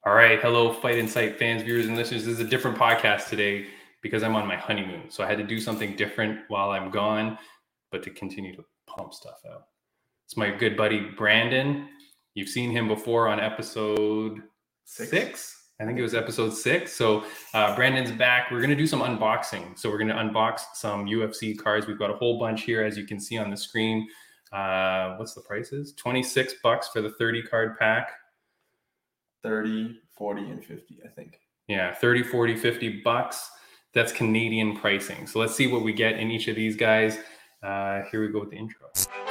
All right. Hello, Fight Insight fans, viewers, and listeners. This is a different podcast today because I'm on my honeymoon. So I had to do something different while I'm gone, but to continue to pump stuff out. It's my good buddy, Brandon. You've seen him before on episode six. I think it was episode 6. So Brandon's back. We're going to do some unboxing. So we're going to unbox some UFC cards. We've got a whole bunch here, as you can see on the screen. What's the prices? $26 for the 30 card pack. 30, 40, and 50, I think. Yeah, 30, 40, $50. That's Canadian pricing. So let's see what we get in each of these guys. Here we go with the intro.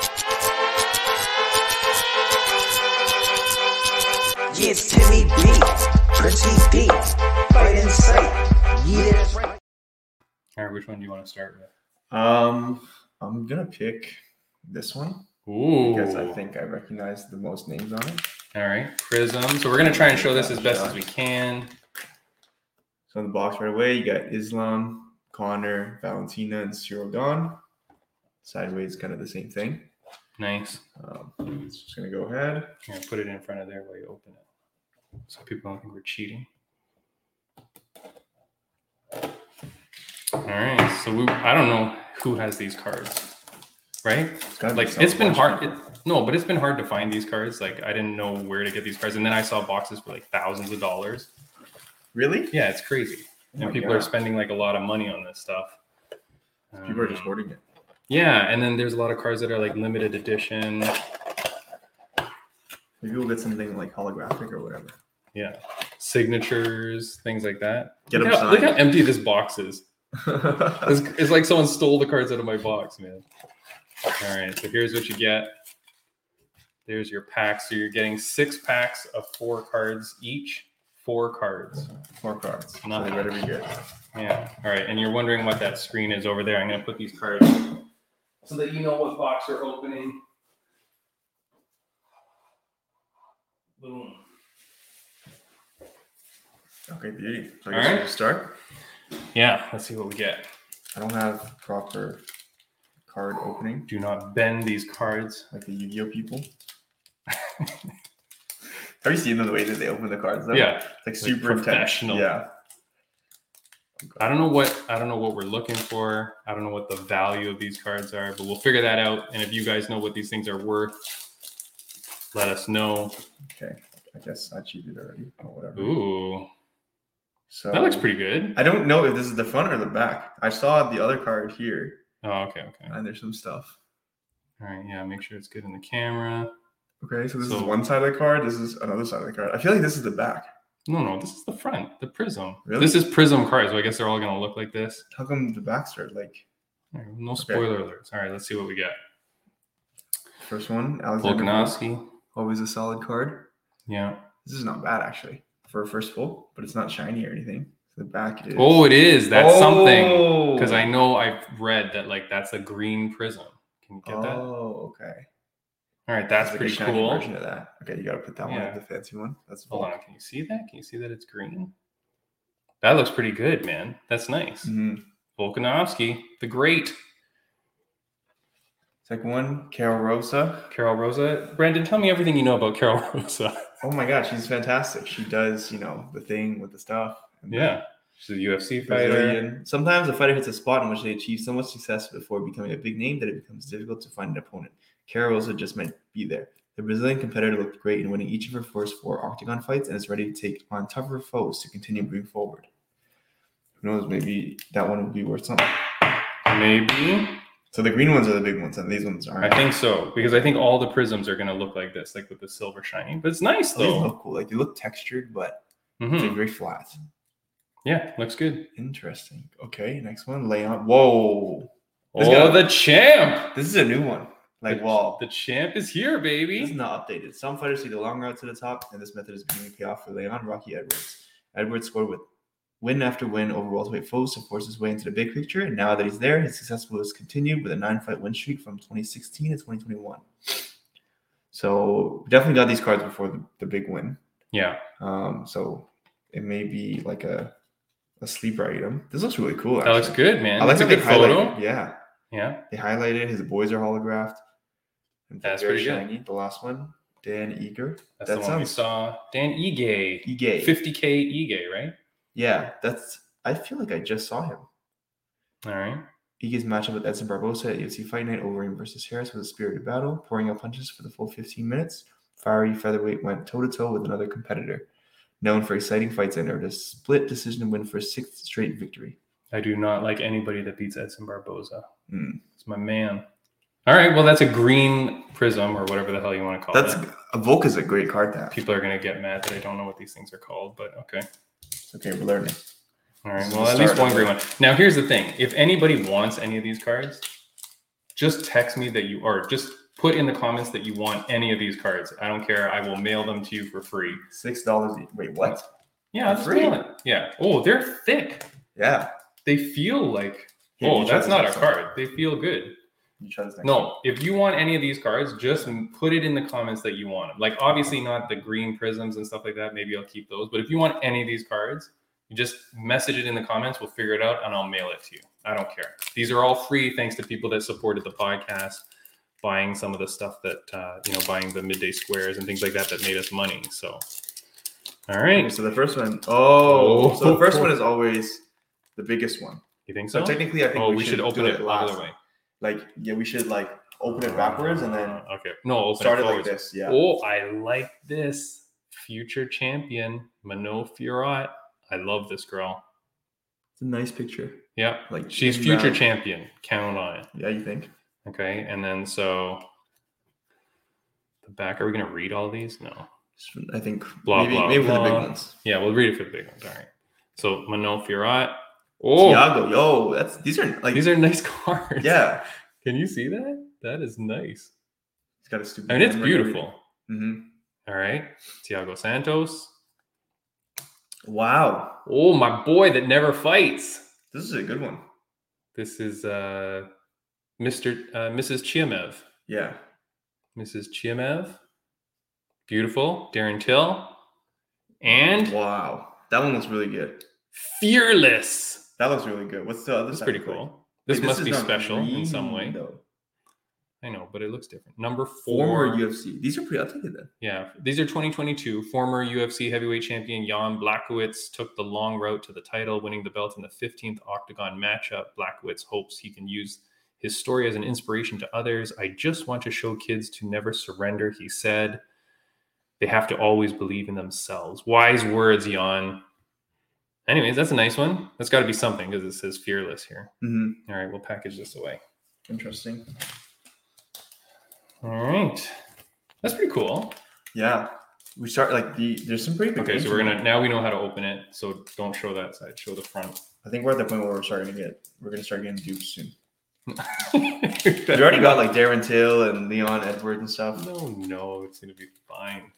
Yeah, it's Timmy B, Prince B, Fight Insight. Yeah, that's right. All right, which one do you want to start with? I'm gonna pick this one. Ooh. Because I think I recognize the most names on it. All right, Prism. So we're going to try and show this as best as we can. So in the box right away, you got Islam, Connor, Valentina, and Cyril Gane. Sideways, kind of the same thing. Nice. It's just gonna go ahead. Here, put it in front of there while you open it, so people don't think we're cheating. All right. So I don't know who has these cards, right? It's been hard. But it's been hard to find these cards. Like, I didn't know where to get these cards, and then I saw boxes for like thousands of dollars. Really? Yeah, it's crazy. And people are spending like a lot of money on this stuff. People are just hoarding it. Yeah, and then there's a lot of cards that are like limited edition. Maybe we'll get something like holographic or whatever. Yeah, signatures, things like that. Get them Look how empty this box is. It's like someone stole the cards out of my box, man. All right, so here's what you get. There's your pack. So you're getting 6 packs of 4 cards each. 4 cards. 4 cards. Nothing. So they better be good. Yeah. All right. And you're wondering what that screen is over there. I'm going to put these cards so that you know what box you're opening. Boom. Okay, beauty. So All right. We'll start. Yeah. Let's see what we get. I don't have proper card opening. Do not bend these cards. Like the Yu-Gi-Oh people. Have you seen the way that they open the cards though? Yeah. It's like super professional. Intense. Yeah. I don't know what we're looking for. I don't know what the value of these cards are, but we'll figure that out. And if you guys know what these things are worth, let us know. Okay. I guess I cheated already or whatever. Ooh. So that looks pretty good. I don't know if this is the front or the back. I saw the other card here. Oh, okay. And there's some stuff. All right, yeah, make sure it's good in the camera. Okay, so this is one side of the card. This is another side of the card. I feel like this is the back. No, this is the front, the Prism. Really? This is Prism cards, so I guess they're all going to look like this. How come the backs are like... No spoiler alerts. All right, let's see what we get. First one, Alexander Volkanovski. Always a solid card. Yeah. This is not bad, actually, for a first full, but it's not shiny or anything. The back it is. Oh, it is. That's something. Because I know I've read that like that's a green Prism. Can you get that? Oh, okay. All right, that's pretty cool. Version of that. Okay, you got to put that one in the fancy one. That's hold on. Can you see that? Can you see that it's green? That looks pretty good, man. That's nice. Mm-hmm. Volkanovski, the great. Second one, Carol Rosa. Carol Rosa. Brandon, tell me everything you know about Carol Rosa. Oh my God, she's fantastic. She does, the thing with the stuff. Yeah. She's a UFC fighter. Sometimes a fighter hits a spot in which they achieve so much success before becoming a big name that it becomes difficult to find an opponent. Carol Rosa just might be there. The Brazilian competitor looked great in winning each of her first 4 octagon fights and is ready to take on tougher foes to continue moving forward. Who knows, maybe that one would be worth something. Maybe. So the green ones are the big ones and these ones aren't. I think so, because I think all the Prisms are going to look like this, like with the silver shiny. But it's nice, though. They look cool. Like, they look textured, but they're very flat. Yeah, looks good. Interesting. Okay, next one. Leon. Whoa. The champ. This is a new one. The champ is here, baby. This is not updated. Some fighters see the long route to the top, and this method is beginning to pay off for Leon Rocky Edwards. Edwards scored with win after win over welterweight foes to force his way into the big picture, and now that he's there, his success has continued with a 9-fight win streak from 2016 to 2021. So definitely got these cards before the big win. Yeah. So it may be like a sleeper item. This looks really cool. That looks good, man. I like a good photo. Yeah. Yeah. They highlighted his boys are holographed. That's pretty shiny. good. The last one. Dan Eager. That's That the one we sounds- saw. Dan Ige. Ige. 50K Ige, right? Yeah, I feel like I just saw him. All right. Ige's matchup with Edson Barbosa at UFC Fight Night Overeem versus Harris was a spirited battle, pouring out punches for the full 15 minutes. Fiery featherweight went toe-to-toe with another competitor. Known for exciting fights and earned a split decision win for his 6th straight victory. I do not like anybody that beats Edson Barboza. Mm. It's my man. All right. Well, that's a green prism or whatever the hell you want to call That's it. Volka's a great card to have. People are going to get mad that I don't know what these things are called, but okay. Okay, we're learning. All right. This is Well, the at least start one of green it. one. Now, here's the thing. If anybody wants any of these cards, just text me that you or just put in the comments that you want any of these cards. I don't care. I will mail them to you for free. $6 each. Wait, what? Yeah, I'll just Free? mail it. Yeah. Oh, they're thick. Yeah. They feel like, Here, oh, you try that's this not a next one. card. They feel good. You try this next one. No, if you want any of these cards, just put it in the comments that you want them. Like, obviously not the green prisms and stuff like that. Maybe I'll keep those. But if you want any of these cards, you just message it in the comments. We'll figure it out and I'll mail it to you. I don't care. These are all free thanks to people that supported the podcast, buying some of the stuff that, buying the midday squares and things like that made us money. So, all Okay, right. so the first one. Oh, so the first one is always the biggest one. You think so? So technically, I think we should open do it the other way. Like, yeah, we should like open it backwards and then Okay. No, open start it it like forwards. this. Yeah. Oh, I like this. Future champion, Mano Fiorot. I love this girl. It's a nice picture. Yeah. Like She's in future that- champion. Count on it. Yeah, you think? Okay. And then so the back, are we going to read all these? No. I think Blah, maybe blah, maybe for the big blah. ones. Yeah, we'll read it for the big ones. All right. So Mano Fiorot. Oh, Thiago, yo, these are like these are nice cards. yeah. Can you see that? That is nice. It's got a stupid. I mean, it's beautiful. Mm-hmm. All right. Thiago Santos. Wow, Oh, my boy that never fights. this is a good one. This is Mrs. Chiamev. Yeah, Mrs. Chiamev. Beautiful. Darren Till. And wow, that one looks really good. Fearless. That looks really good. What's the other? That's side pretty look like? cool. This Wait, must is be not special in green, some way. though. I know, but it looks different. Number 4. Former UFC. These are pretty. I'll take it then. Yeah, these are 2022. Former UFC heavyweight champion Jan Blachowicz took the long route to the title, winning the belt in the 15th Octagon matchup. Blachowicz hopes he can use his story as an inspiration to others. I just want to show kids to never surrender, he said. They have to always believe in themselves. Wise words, Jan. Anyways, that's a nice one. That's got to be something because it says fearless here. Mm-hmm. All right, we'll package this away. Interesting. All right. That's pretty cool. Yeah, we start like there's some pretty big. Okay, names so we're in gonna there. now we know how to open it. So don't show that side. Show the front. I think we're at the point where we're gonna start getting duped soon. we We already got like Darren Till and Leon Edwards and stuff. No, it's gonna be fine.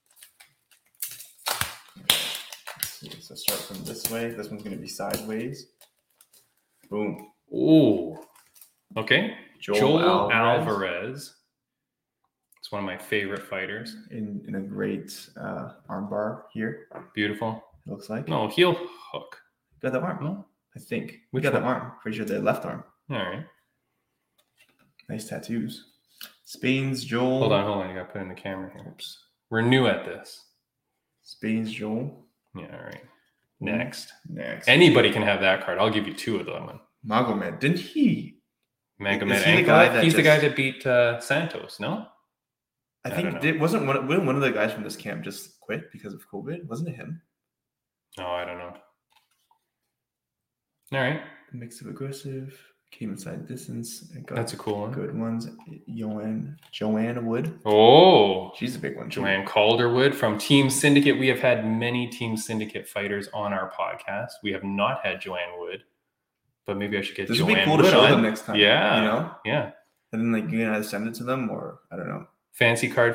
Let's see. So start from this way. This one's gonna be sideways. Boom. Ooh. Okay. Joel Joel Alvarez. Alvarez. It's one of my favorite fighters. In a great armbar here. Beautiful. It looks like. No, heel hook. Got the arm. No. I think we Which got the one? arm. Pretty sure the left arm. All right. Nice tattoos. Spain's Joel. Hold on. You got to put in the camera here. Oops. We're new at this. Spain's Joel. Yeah. All right. Next. Next. Anybody can have that card. I'll give you 2 of them. Magomed. Didn't he? Magomed Is he the guy Ankalaev. that He's the guy just- that beat Santos. No. I I think don't know. wasn't one of the guys from this camp just quit because of COVID? Wasn't it him? No, I don't know. All right. Mix of aggressive, came inside distance, and got That's a cool one. good ones. Joanne Wood. Oh, She's a big one. too. Joanne Calderwood from Team Syndicate. We have had many Team Syndicate fighters on our podcast. We have not had Joanne Wood, but maybe I should get This would Joanne be cool to Wood show on. them next time. Yeah. You know? Yeah. And then like you can either send it to them or I don't know. Fancy card.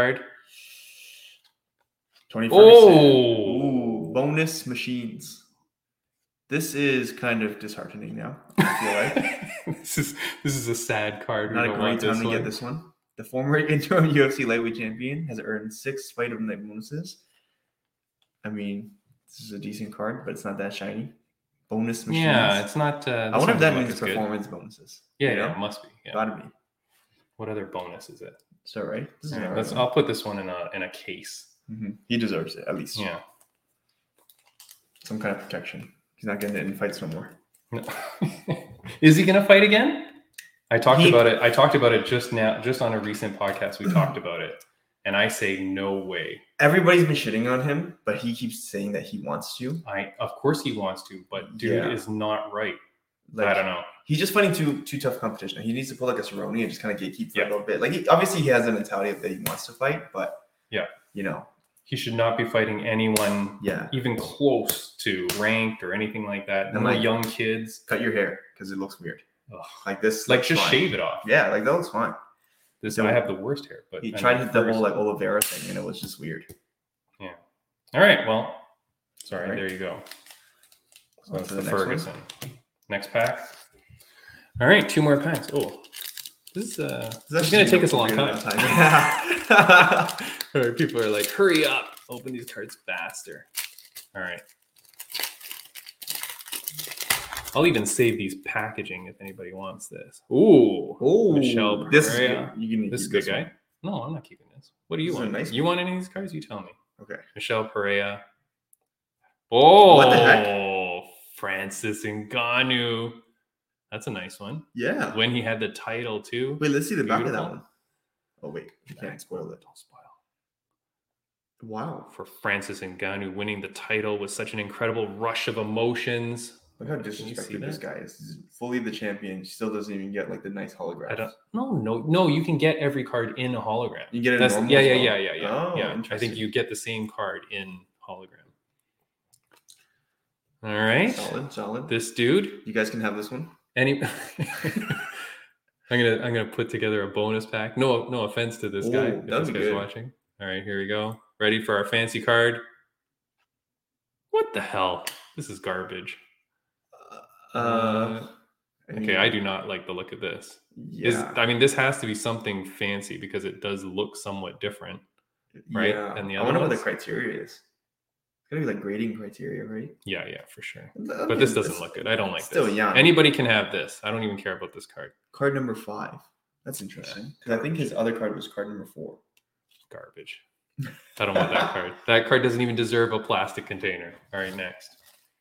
25%. Oh. Ooh, bonus machines. This is kind of disheartening now. I feel like. this is a sad card. Not We a don't great want time this to one. get this one. The former interim UFC lightweight champion has earned 6 fight of the night bonuses. I mean, this is a decent card, but it's not that shiny. Bonus machines. Yeah, it's not. I wonder if that means it's good. performance bonuses. Yeah, you know? yeah, it must be. Yeah. Gotta be. What other bonus is it? Is that right? This is All right, all right. I'll put this one in a case. He deserves it, at least. Yeah. Some kind of protection. He's not getting it in fights no more. No. Is he gonna fight again? I talked He- about it. I talked about it just now, just on a recent podcast. We talked about it, and I say no way. Everybody's been shitting on him, but he keeps saying that he wants to. Of course he wants to, but dude Yeah. is not right. Like, I don't know. He's just fighting too tough competition. He needs to pull like a Cerrone and just kind of gatekeep for Yeah. a little bit. Like, obviously he has a mentality that he wants to fight, but Yeah. you know, He should not be fighting anyone yeah, even close to ranked or anything like that. No And, like, young kids. cut your hair because it looks weird. Ugh. Like this, Like looks just fine. shave it off. Yeah, like that looks fine. I have the worst hair, but He I tried mean, the whole first- like Oliveira thing, and it was just weird. Yeah. All right. Well, sorry. All right. There you go. So On that's to the the next one. Ferguson. Next pack. All right. 2 more packs. Oh, this is going to take us a long time. Yeah. All right, people are like, hurry up. Open these cards faster. All right. I'll even save these packaging if anybody wants this. Ooh. Oh, Michelle this is Pereira. good. You can This is a keep good guy. one. No, I'm not keeping this. What do you This is a want? nice You want any of these cards? You tell me. Okay. Michelle Pereira. Oh, What the heck? Francis Ngannou. That's a nice one. Yeah. When he had the title too. Wait, let's see the back of that Beautiful. one. Oh wait, you can't spoil it. Don't spoil. Wow. For Francis Ngannou winning the title with such an incredible rush of emotions. Look how you see disrespected this that? guy is. He's fully the champion. He still doesn't even get like the nice holograph. I don't. No. You can get every card in a hologram. You get it. That's normal yeah. as well? Yeah. Oh, I interesting. think you get the same card in hologram. All right. Solid. This dude. You guys can have this one. Any. I'm gonna put together a bonus pack. No offense to this guy. Ooh, If that'd this be guy's good. watching. All right, here we go. Ready for our fancy card? What the hell? This is garbage. Okay, I do not like the look of this. Yeah. I mean, this has to be something fancy because it does look somewhat different. right, Yeah. than the I other wonder what the ones? criteria is. It's gonna be like grading criteria, right? Yeah, for sure. I But mean, this doesn't it's look good. I don't like still this. young. Anybody can have this. I don't even care about this card. Card number 5. That's interesting. 'Cause I think his other card was card number 4. Garbage. I don't want that card. That card doesn't even deserve a plastic container. All right, next.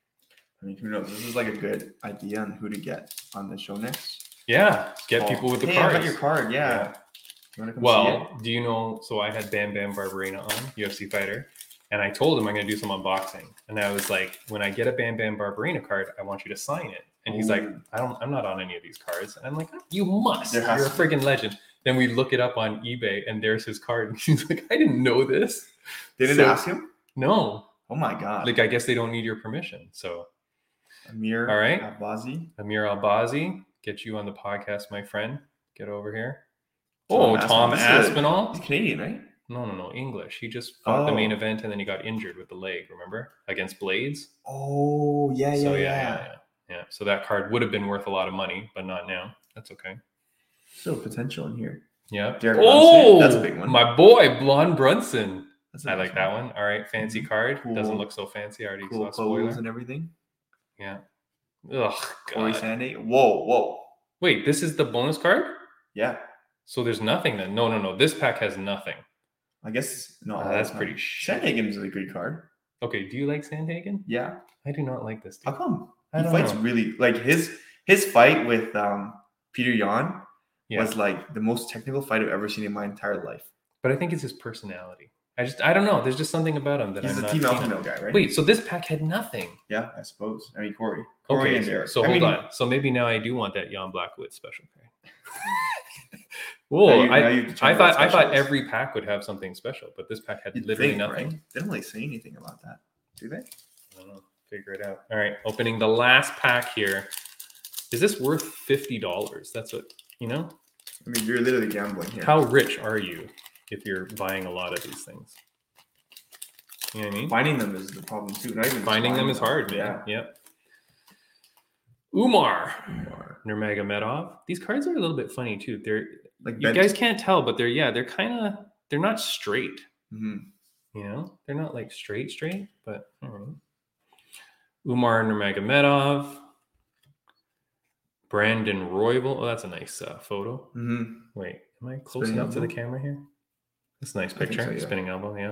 I mean, who knows? This is like a good idea on who to get on the show next. Yeah, get Oh, people with the hey, I got cards. your card. Yeah. You want to come see Well, do you know? So I had Bam Bam Barberena on, UFC fighter, and I told him I'm going to do some unboxing. And I was like, when I get a Bam Bam Barberena card, I want you to sign it. And he's like, Ooh. I'm not on any of these cards. And I'm like, you must. There You're has a to be. freaking legend. Then we look it up on eBay, and there's his card. And he's like, I didn't know this. it? They didn't So- ask him? No, Oh my God. like I guess they don't need your permission. So Amir All right. Abazi. Amir Albazi, get you on the podcast, my friend. Get over here. Tom Tom Aspinall. This is a- Aspinall. He's Canadian, right? No, English. He just fought the main Oh. event and then he got injured with the leg, remember? Against Blades. Oh, yeah, So yeah. So that card would have been worth a lot of money, but not now. That's okay. Still potential in here. Yeah. Derek Oh, Brunson. That's a big one. My boy, Blonde Brunson. That's a I nice like that one. All right, fancy card. Cool. Doesn't look so fancy. I already Cool saw a spoiler. clothes and everything. Yeah. Ugh, Corey God. Sandé. Whoa. Wait, this is the bonus card? Yeah. So there's nothing then? No. This pack has nothing. I guess no. That's pretty shit. Sandhagen is a good card. Okay, do you like Sandhagen? Yeah. I do not like this How dude. come? I He don't fights know. really like his fight with Peter Yan Yeah. was like the most technical fight I've ever seen in my entire life. But I think it's his personality. I don't know. There's just something about him that He's I'm the not Team keen Alpha on. Male guy, right? Wait, so this pack had nothing. Yeah, I suppose. I mean Corey. Okay, and Derek. so I hold mean, on. So maybe now I do want that Jan Blackwood special card. Now Whoa, you- now I you've determined what thought special is. every pack would have something special, but this pack had You'd literally think, nothing. right? They don't really say anything about that, do they? I don't know. Figure it out. All right, opening the last pack here. Is this worth $50? That's what you know. I mean, you're literally gambling here. How rich are you if you're buying a lot of these things? You know what I mean? Finding them is the problem too. Not even Finding them is hard, man. Yep. Umar Nurmagomedov. These cards are a little bit funny too. They're Like you guys can't tell, but they're not straight. Mhm. You know, they're not like straight, but all right. Umar Nurmagomedov. Brandon Royval. Oh, that's a nice photo. Mhm. Wait, Am I close Spinning enough to the elbow? camera here? That's a nice I think picture. so, yeah. Spinning elbow, yeah.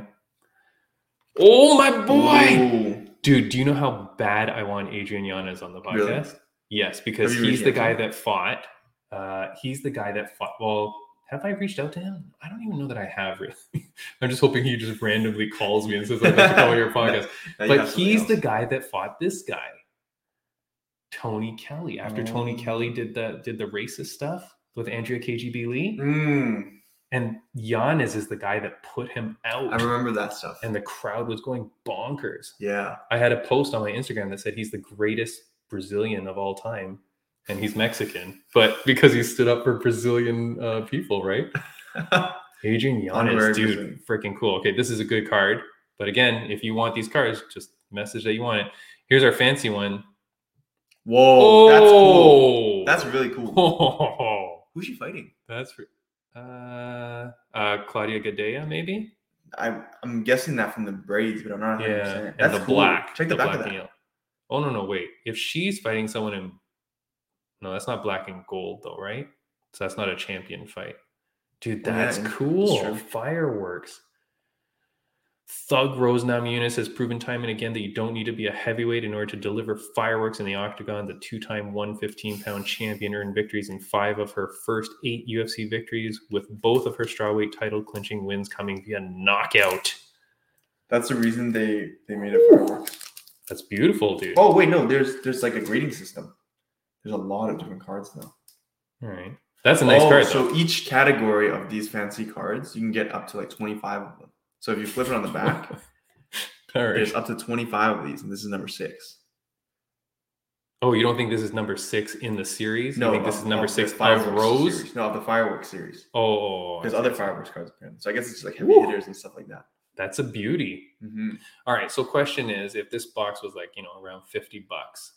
Oh, my boy! Ooh. Dude, do you know how bad I want Adrian Yanez on the podcast? Really? Yes, because Have you he's the reached out guy to him? that fought. He's the guy that fought. Well, have I reached out to him? I don't even know that I have really. I'm just hoping he just randomly calls me and says, I'd like to come on your podcast. Now you But have something he's the else. guy that fought this guy, Tony Kelly. After Tony Oh. Kelly did the racist stuff with Andrea KGB Lee, Mm, and Yanez is the guy that put him out. I remember that stuff. And the crowd was going bonkers. Yeah. I had a post on my Instagram that said he's the greatest Brazilian of all time, and he's Mexican, but because he stood up for Brazilian people, right? Adrian Honorary Yanez, dude, Brazilian. freaking cool. Okay, this is a good card, but again, if you want these cards, just message that you want it. Here's our fancy one. Whoa, that's cool. Oh! That's really cool. Oh, Who's she fighting? that's for Claudia Gadea, maybe. I'm guessing that from the braids, but I'm not 100%. Yeah, and That's the cool. black. Check the back black of that. and yellow. Oh no, wait. If she's fighting someone in, no, that's not black and gold though, right? So that's not a champion fight, dude. Oh, yeah, That's that's cool. true. Fireworks. Thug Rose Namajunas has proven time and again that you don't need to be a heavyweight in order to deliver fireworks in the octagon. The 2-time 115-pound champion earned victories in 5 of her first 8 UFC victories, with both of her strawweight title clinching wins coming via knockout. That's the reason they made it fireworks. That's beautiful, dude. Oh wait, no, there's like a grading system. There's a lot of different cards now. All right. That's a nice card, though. So each category of these fancy cards, you can get up to like 25 of them. So if you flip it on the back, All right. there's up to 25 of these, and this is number 6. Oh, you don't think this is number 6 in the series? No, you think this is number of 6 the of fireworks Rose? series. No, of the fireworks series. Oh, There's I other see. fireworks cards apparently. So I guess it's like heavy Woo. hitters and stuff like that. That's a beauty. Mm-hmm. All right. So question is, if this box was like, around $50,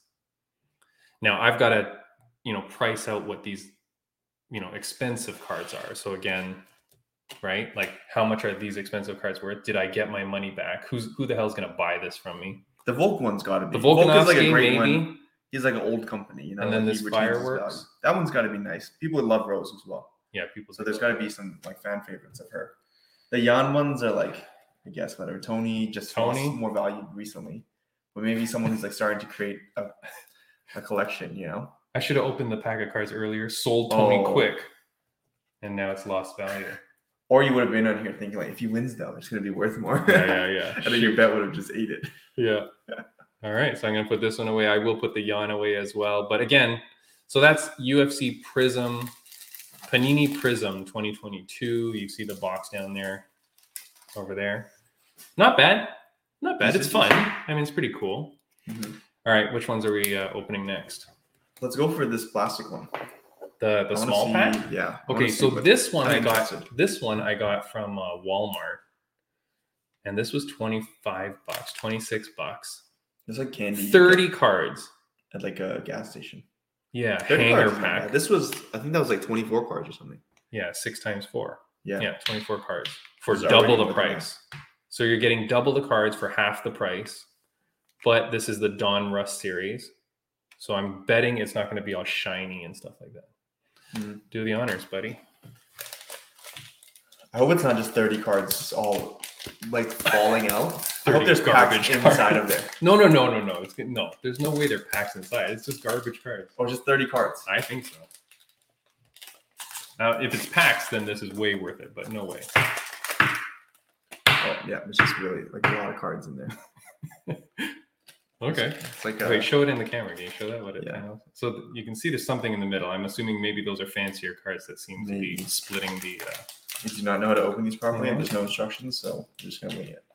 now I've got to, price out what these, expensive cards are. So again, right? Like how much are these expensive cards worth? Did I get my money back? Who the hell's going to buy this from me? The Volk one's got to be. The Volk is like a Volkanovski, great maybe. one. He's like an old company, And then like, this he retains his fireworks. value. That one's got to be nice. People love Rose as well. Yeah, people. So there's got to be some like fan favorites of her. The Jan ones are like, I guess, whatever. Tony lost more value recently, but maybe someone who's like starting to create a collection, I should have opened the pack of cards earlier, sold Tony Oh. quick, and now it's lost value. Or you would have been on here thinking like, if he wins though, it's going to be worth more. Yeah. And then your bet would have just ate it. Yeah. All right. So I'm going to put this one away. I will put the Yan away as well. But again, so that's UFC Prism, Panini Prism 2022. You see the box down there, over there. Not bad. Not bad. It's fun. I mean, it's pretty cool. Mhm. All right. Which ones are we opening next? Let's go for this plastic one. The I wanna small see- pack? Yeah. I Okay, wanna so see what- this one I'm I got. interested. This one I got from Walmart, and this was $25, $26, It's like candy. you 30 cards. get at like a gas station. Yeah, 30 hanger cards is not pack. bad. This was, I think that was like 24 cards or something. Yeah, 6 times 4. Yeah. Yeah, 24 cards for This is double already the more than price. So you're getting double the cards for half the price. But this is the Don Russ series, so I'm betting it's not going to be all shiny and stuff like that. Mhm. Do the honors, buddy. I hope it's not just 30 cards just all like falling out. I 30 hope there's packs garbage inside cards. of there. No. It's no. There's no way they're packed inside. It's just garbage cards. Or just 30 cards. I think so. Now, if it's packs, then this is way worth it. But no way. Oh, yeah, it's just really like a lot of cards in there. Okay. It's like Wait, show it in the camera. Can you show that? What it? Yeah. So you can see there's something in the middle. I'm assuming maybe those are fancier cards that seem to be Maybe. splitting the. you do not know how to open these properly, and Mhm. there's no instructions, so you're just gonna wing it.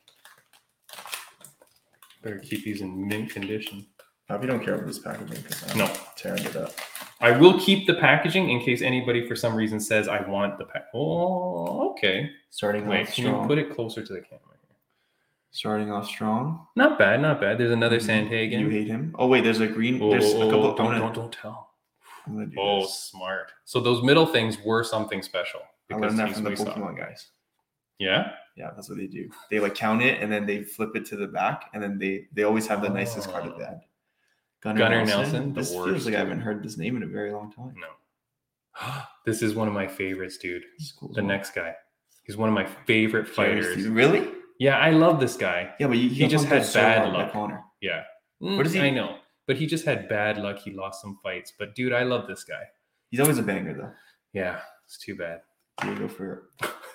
Better keep these in mint condition. I hope you don't care about this packaging because I'm No. tearing it up. I will keep the packaging in case anybody for some reason says I want the pack. Oh, okay. Starting Wait, off can you strong. put it closer to the camera? Starting off strong. Not bad, not bad. There's another Sandhagen. You hate him. Oh wait, there's a green. Oh, There's a couple. don't tell. I'm gonna do Oh, this. smart. So those middle things were something special. I learned that he's from the we saw. Pokemon guys. Yeah? Yeah, that's what they do. They like count it and then they flip it to the back, and then they always have the nicest card at the end. Gunnar Nelson, the This worst. feels like I haven't heard this name in a very long time. No. This is one of my favorites, dude. This is cool as The well. next guy. He's one of my favorite fighters. Really? Yeah, I love this guy. Yeah, but He just had bad luck. Connor. Yeah. What is he- I know. But he just had bad luck. He lost some fights. But dude, I love this guy. He's always a banger though. Yeah, it's too bad. Diego for.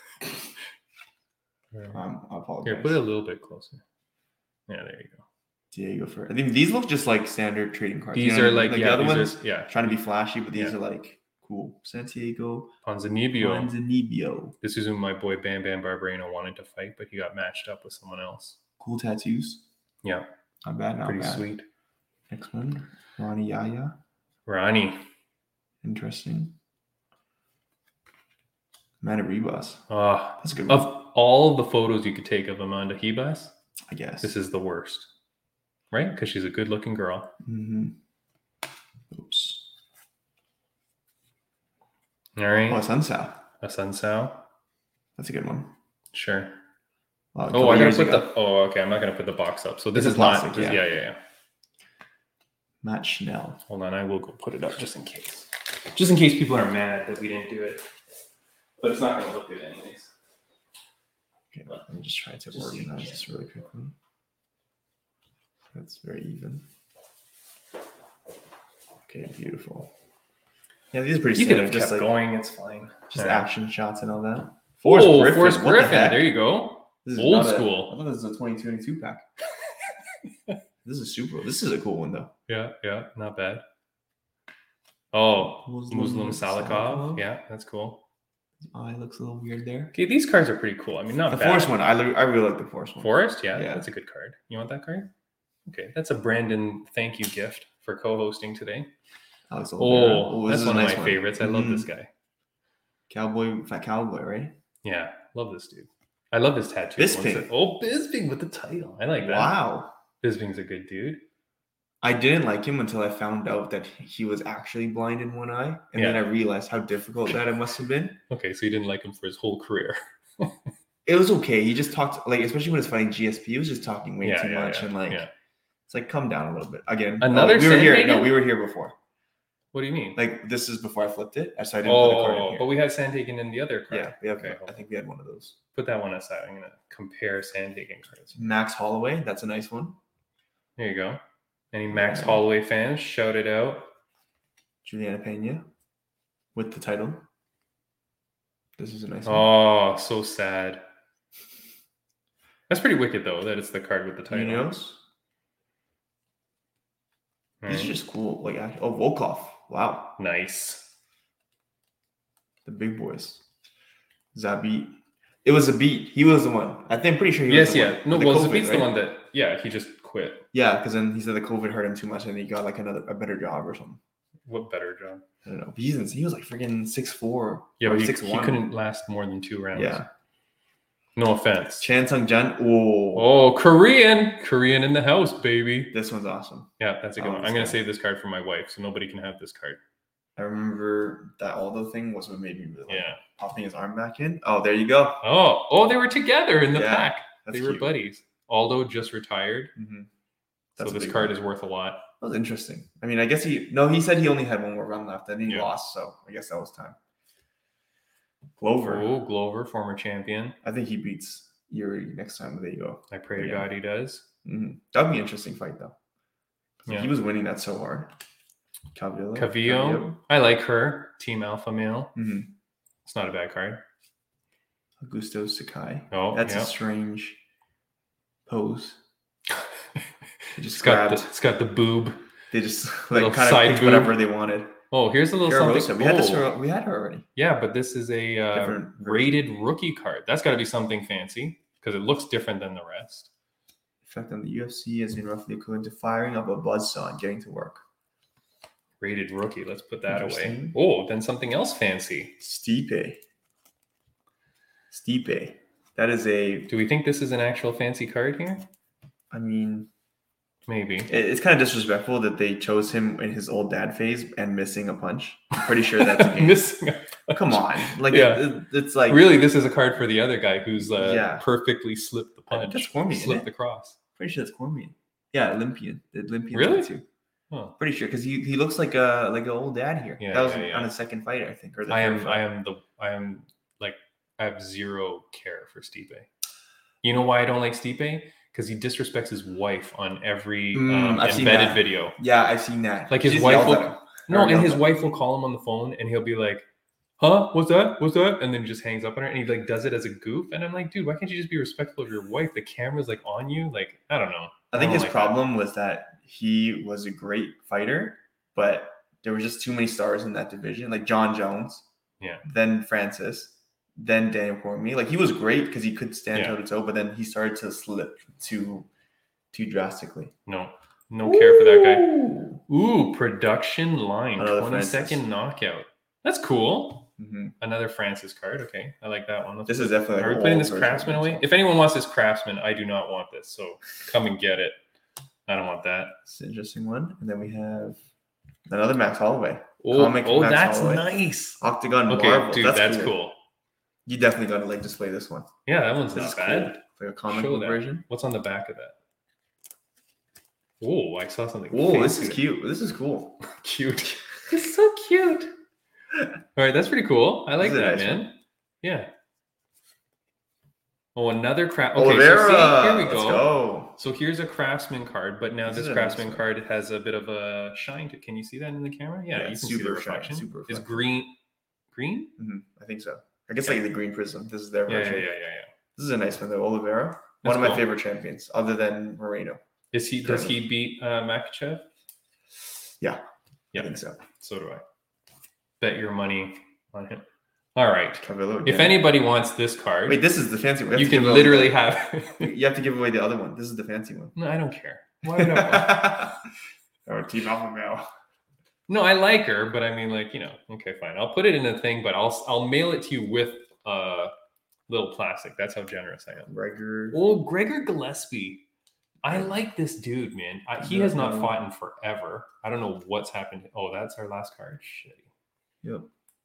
I apologize. Here, put it a little bit closer. Yeah, there you go. Diego for. I think these look just like standard trading cards. These You know are what I mean? like, the yeah, other these ones are, yeah. trying to be flashy, but these Yeah. are like cool. Santiago Ponzinibbio. Manzanibio. This is who my boy Bam Bam Barberino wanted to fight, but he got matched up with someone else. Cool tattoos. Yeah, Not bad. Not pretty bad. sweet. Next one, Ronnie Yaya. Ronnie. Interesting. Amanda Ribas. Oh, That's a good one. of all the photos you could take of Amanda Ribas, I guess. this is the worst, right? Because she's a good-looking girl. Mm-hmm. Oops. All right, Oh, Sunsao. a Sunsao. That's a good one. Sure. A Oh, couple I gotta years put ago. the. Oh, okay. I'm not gonna put the box up. So this It's is a plastic, not. This, yeah. yeah. Matt Schnell. Hold on, I will go put it up just in case. Just in case people are mad that we didn't do it. But it's not gonna look good anyways. Okay, let me just try to Just so you organize can- this really quickly. That's very even. Okay, beautiful. Yeah, these are pretty You could standard. have Just kept like going. It's fine. just All right. action shots and all that. Forrest What the Griffin. heck? There you go. This is Old not school. I thought this was a 2022 pack. This is super. This is a cool one though. Yeah, not bad. Oh, Muslim Muslim Salikov. Salikov. Yeah, that's cool. His eye looks a little weird there. Okay, these cards are pretty cool. I mean, not The bad. Forest one, I really like the Forest one. Forest, yeah, Yeah. that's a good card. You want that card? Okay, that's a Brandon thank you gift for co-hosting today. Alex Oliveira. Oh, this that's is one a of nice my favorites. I love this guy. Cowboy, fat cowboy, right? Yeah, love this dude. I love his tattoo. Bisping. Oh, Bisping with the title. I like that. Wow. Bisping's a good dude. I didn't like him until I found out that he was actually blind in one eye, and then I realized how difficult that it must have been. Okay, so you didn't like him for his whole career. It was okay. He just talked like, especially when it's fighting GSP, he was just talking way too much, and like, yeah. it's like come down a little bit. Again, Another we were here. Sandhagen? No, we were here before. What do you mean? Like this is before I flipped it, so I didn't put the card in Oh, here. but we had Sandhagen in the other card. Yeah, we have. Okay, hold I think we had one of those. Put that one aside. I'm gonna compare Sandhagen cards. Max Holloway, that's a nice one. There you go. Any Max Yeah. Holloway fans? Shout it out. Juliana Pena with the title. This is a nice one. Oh, so sad. That's pretty wicked though. That it's the card with the title. Munoz. All These right. are just cool. Like, oh, Volkov. Wow. Nice. The big boys. Zabit. It was a beat. He was the one. I'm pretty sure he Yes, was the yeah. one. No, With well, COVID, Zabit's the right? one that, yeah, he just quit. Yeah, because then he said the COVID hurt him too much and he got like a better job or something. What better job? I don't know. But he was like freaking 6'4". Yeah, or but he 6'1". couldn't last more than 2 rounds. Yeah. No offense. Chan Sung Jan. Oh, Oh, Korean in the house, baby. this one's awesome. Yeah, that's a good Oh, one. this I'm gonna guy. save this card for my wife, so nobody can have this card. I remember that Aldo thing was what made me really like Yeah. popping his arm back in. Oh, there you go. Oh, they were together in the Yeah, pack. That's They were cute. buddies. Aldo just retired, Mhm. so That's a this big card one. is worth a lot. That was interesting. I mean, I guess he said he only had one more run left and he Yeah. lost, so I guess that was time. Glover. Oh, Glover, former champion. I think he beats Yuri next time. There you go. I pray to Yeah. God he does. That'd be an interesting fight though. Yeah. He was winning that so hard. Cavillo. I like her. Team Alpha Male. Mhm. It's not a bad card. Augusto Sakai. Oh, That's yeah. a strange pose. They just It's got the boob. They just Little like kind side of picked boob. whatever they wanted. Oh, here's a little Kara something. Rosa. We had this. Oh, We had her already. yeah, but this is a Different version. rated rookie card. That's got to be something fancy because it looks different than the rest. Effect on the UFC has been roughly equivalent to firing up a buzzsaw and getting to work. Rated rookie. Let's put that away. Interesting. Oh, then something else fancy. Stipe. That is a. Do we think this is an actual fancy card here? I mean, Maybe. it's kind of disrespectful that they chose him in his old dad phase and missing a punch. I'm pretty sure that's a game. Missing a Come on, like Yeah. it's like Really, this is a card for the other guy who's Yeah. perfectly slipped the I think punch. that's Cormier, isn't Slipped it? the cross. Pretty sure it's Cormier. Yeah, Olympian. The Olympian Really? tattoo. Oh. Pretty sure because he looks like an old dad here. Yeah, that was yeah. on his second fight, I think, or the I third fight. I have zero care for Stipe. You know why I don't like Stipe? Because he disrespects his wife on every I've seen embedded that. video. Yeah, I've seen that. Like his She's wife yelled will, at him. no, and yelled his at him. wife will call him on the phone, and he'll be like, "Huh? What's that? What's that?" And then just hangs up on her, and he like does it as a goof. And I'm like, dude, why can't you just be respectful of your wife? The camera's like on you. Like, I don't know. I think don't his like problem was that he was a great fighter, but there were just too many stars in that division, like John Jones, Yeah. then Francis, then Daniel Cormier. Like he was great because he could stand Yeah. toe to toe, but then he started to slip too drastically. that. No care for that guy. Ooh. Ooh, production line, Another 22nd Francis. knockout. That's cool. Mhm. Another Francis card. Okay, I like that one. Let's This put- is definitely. Are we a putting whole this version of Craftsman away? himself. If anyone wants this Craftsman, I do not want this. So come and get it. I don't want that. It's an interesting one. And then we have another Max Holloway. Oh, Comic Max that's Holloway. nice. Octagon Okay, Marvel. dude, that's cool. You definitely got to like display this one. Yeah, that one's This not is bad. cool. Like a comic Show book that. version. What's on the back of that? Oh, I saw something. Oh, this is fancy. cute. This is cool. Cute. It's so cute. All right, that's pretty cool. I like This is a that, nice man. one. Yeah. Oh, another craft. Okay, Oliveira. so see, here we Let's go. go. So here's a Craftsman card, but now This this is a Craftsman nice one. card has a bit of a shine to it. Can you see that in the camera? Yeah, Yeah, you can it's see the super shiny, reflection. super It's reflective. green. Green? I think so. I guess Yeah. like the green prism. This is their Yeah, version. yeah. This is a nice one though. Oliveira. That's One of my cool. favorite champions, other than Moreno. Does he beat Makachev? Yeah. Yeah. I think so. So do I. Bet your money on him. All right. Cavillo If again. anity wants this card, Wait, this is the fancy one. you can literally have. You have to give away the other one. This is the fancy one. No, I don't care. Why would I want? Oh, Team Alpha Male. No, I like her, but I mean, like, okay, fine. I'll put it in a thing, but I'll mail it to you with little plastic. That's how generous I am. Gregor. Oh, Gregor Gillespie. I like this dude, man. He has not No. fought in forever. I don't know what's happened. Oh, that's our last card. Shitty. Yep.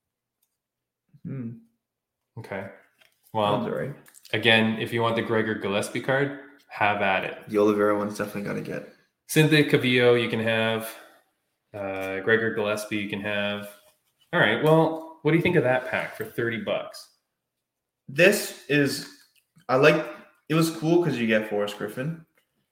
Okay. Sounds Well, alright. again, if you want the Gregor Gillespie card, have at it. The Oliveira one's definitely got to get. Cynthia Cavillo, you can have. Gregor Gillespie, you can have. All right. Well, what do you think of that pack for $30? This is, I like, it was cool because you get Forrest Griffin.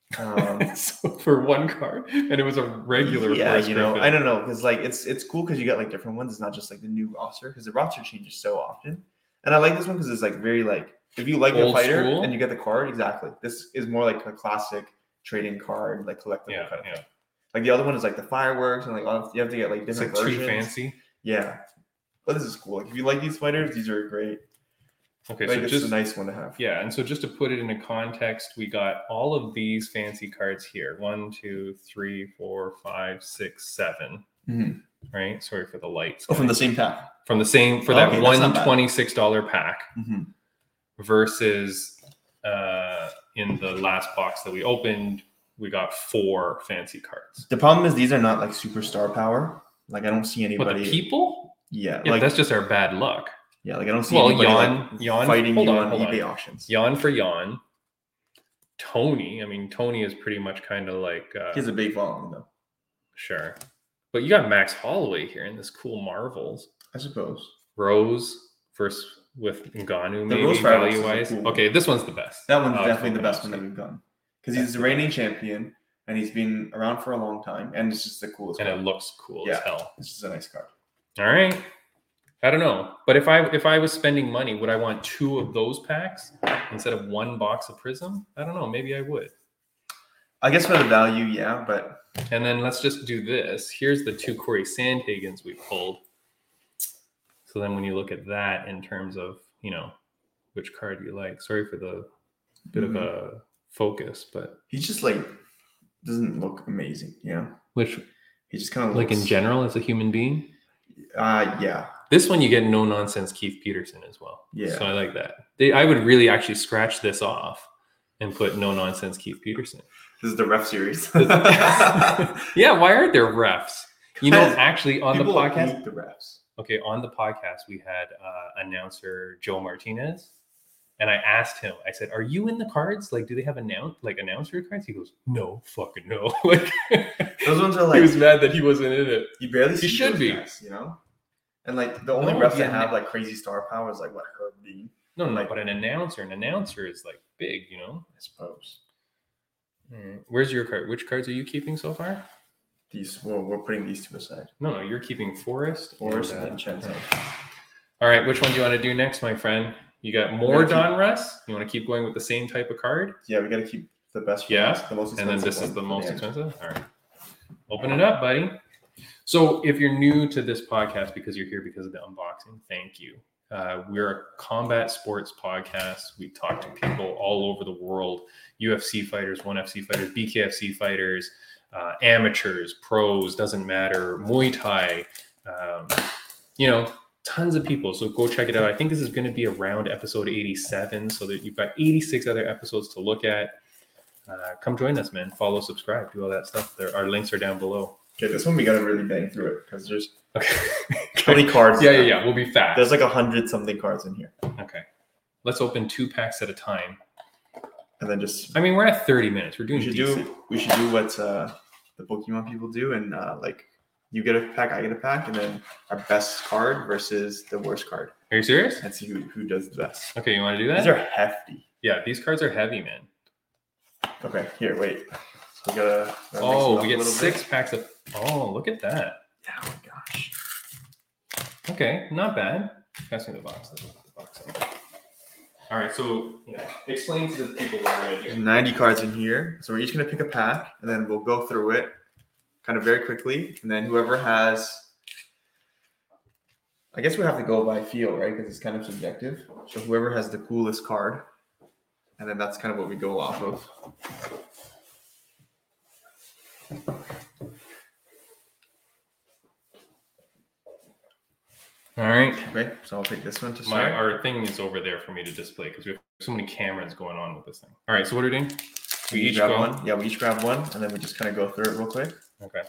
So for one card, and it was a regular. Yeah, Forrest Griffin. I don't know, because like it's cool because you get like different ones. It's not just like the new roster because the roster changes so often. And I like this one because it's like very like if you like the Old fighter school? and you get the card, exactly. This is more like a classic trading card, like collectible Yeah, kind of yeah. thing. Like the other one is like the fireworks and like all, you have to get like It's different like versions. too fancy. Yeah, but this is cool. Like if you like these fighters, these are great. Okay, Like so it's just a nice one to have. yeah, and so just to put it into context, we got all of these fancy cards here. 1, 2, 3, 4, 5, 6, 7. Mhm. Right? Sorry for the lights. Oh, from the same pack. From the same for Okay, that that's one not bad. $26 pack Mhm. versus in the last box that we opened, we got 4 fancy cards. The problem is these are not like superstar power. Like I don't see But anybody. the people? Yeah, Yeah, like that's just our bad luck. yeah, like I don't see Well, anybody Jan, fighting hold you on, on hold eBay on. auctions. Jan for Jan. Tony. I mean, Tony is pretty much kind of like He has a big following though, sure. But you got Max Holloway here in this cool Marvels. I suppose. Rose versus with Ngannou, maybe Rose Fireworks is a value wise. cool one. Okay, this one's the best. That one's I like definitely the Tony best one that Rose. we've gotten because he's the reigning champion and he's been around for a long time and it's just the coolest. And card. it looks cool Yeah. as hell. It's just a nice card. All right. I don't know. But if I was spending money, would I want 2 of those packs instead of 1 box of Prism? I don't know. Maybe I would. I guess for the value, yeah, but And then let's just do this. Here's the 2 Corey Sandhagens we pulled. So then when you look at that in terms of, which card you like. Sorry for the bit of a focus, but he just like doesn't look amazing. Yeah, which he just kind of like in general as a human being. Yeah, This one you get no nonsense Keith Peterson as well. Yeah. So I like that. I would really actually scratch this off and put no nonsense Keith Peterson. this is the ref series. Yeah, why aren't there refs? Actually on the People podcast. hate the refs. Okay, on the podcast we had announcer Joe Martinez, And I asked him, I said, "Are you in the cards? Like, do they have announcer cards?" He goes, "No, fucking no." Like, Those ones are he like was mad that he wasn't in it. you barely see should those be. guys, you know. And like the only No, refs yeah, that have like crazy star power is like what Herb Dean, No, like- but an announcer is like big, you know. I suppose. Where's your card? Which cards are you keeping so far? These we're putting these two aside. No, you're keeping Forrest. Forrest and then Chenzo. All right, which one do you want to do next, my friend? You got more We're gonna Don Russ? You want to keep going with the same type of card? Yeah, we got to keep the best. For Yeah, last, the most And then expensive this is one the for most end. expensive? All right. Open it up, buddy. So if you're new to this podcast because you're here because of the unboxing, thank you. We're a combat sports podcast. We talk to people all over the world, UFC fighters, ONE FC fighters, BKFC fighters, amateurs, pros, doesn't matter, Muay Thai, tons of people. So go check it out. I think this is going to be around episode 87, so that you've got 86 other episodes to look at. Come join us, man. Follow, subscribe, do all that stuff. Our links are down below. Okay, this one we got to really bang through it because there's Okay. 20 cards. Yeah. We'll be fast. There's like 100 something cards in here, Okay. Let's open 2 packs at a time. and then just I mean, we're at 30 minutes. We're doing we should decent. do what the Pokemon people do, and like you get a pack, I get a pack, and then our best card versus the worst card, Are you serious? and see who does the best. Okay, you want to do These that? are hefty. Yeah, these cards are heavy, man. Okay, here, wait. So we gotta mix it Oh, up we a get little 6 bit. packs of. Oh, look at that. Oh my gosh. Okay, not bad. Pass me the box. All right, so explain to the people what we're gonna There's do. 90 cards in here, so we're each gonna pick a pack, and then we'll go through it, kind of very quickly, and then whoever has. I guess we have to go by feel, right? Because it's kind of subjective. So whoever has the coolest card, and then that's kind of what we go off of. All right. Okay, so I'll pick this one to start. Our thing is over there for me to display because we have so many cameras going on with this thing. All right, so what are we doing? We each grab go. one. Yeah, we each grab one, and then we just kind of go through it real quick. Okay.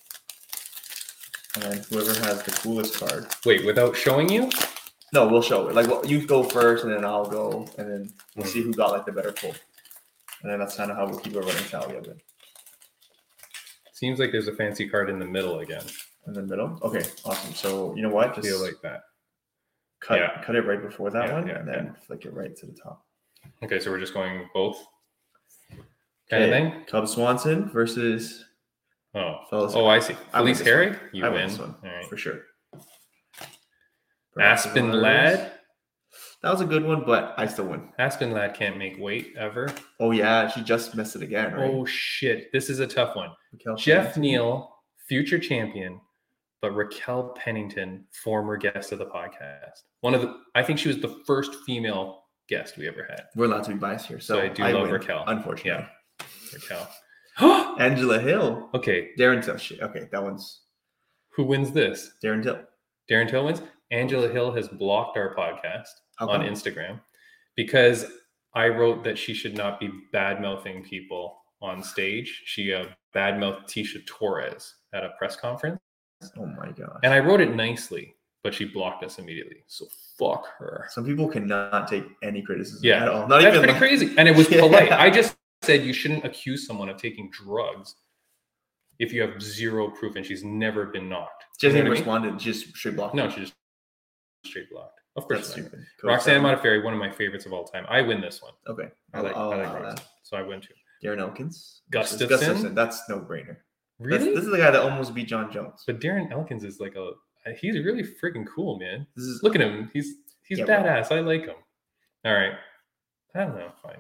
And then whoever has the coolest card. Wait, without showing you? No, we'll show it. Like, well, you go first, and then I'll go, and then we'll see who got like the better pull. And then that's kind of how we'll keep a running tally of it. Seems like there's a fancy card in the middle again. In the middle. Okay, awesome. So you know what? I Just feel like that. cut yeah. cut it right before that Yeah, one, yeah, and then flick it right to the top. Okay, so we're just going both kind of thing. Cub Swanson versus Oh, Fellas. I see. I win Elise this Harry, one. you I win. win this one All right. for sure. Aspen Ladd. That was a good one, but I still win. Aspen Ladd can't make weight ever. Oh yeah, she just missed it again, right? Oh shit, this is a tough one. Raquel Jeff Pennington. Neal, future champion, but Raquel Pennington, former guest of the podcast. I think she was the first female guest we ever had. We're allowed to be biased here, so So I do love win, Raquel. Unfortunately, Raquel. Angela Hill, Okay, Darren Till. Shit. Okay, that one's who wins this? Darren Till. Darren Till wins. Angela Hill has blocked our podcast How on come? Instagram because I wrote that she should not be bad mouthing people on stage. She badmouthed Tisha Torres at a press conference, Oh my gosh. and I wrote it nicely, but she blocked us immediately. So fuck her. Some people cannot take any criticism Yeah, at all. Not that's even pretty like, crazy, and it was Yeah. polite. I just said you shouldn't accuse someone of taking drugs if you have zero proof, and she's never been knocked. She hasn't You know even what I mean? responded. She just straight blocked. No, it. she just straight blocked. Of course, That's she's not. stupid. Roxanne Modafferi, one of my favorites of all time. I win this one. Okay. I like allow Roxanne. that. So I win too. Darren Elkins. Gustafson? Gustafson. That's no brainer. Really? This is the guy that almost beat John Jones. But Darren Elkins is like he's really freaking cool, man. This is Look at him. He's Yeah, bro. badass. I like him. All right. I don't know. Fine.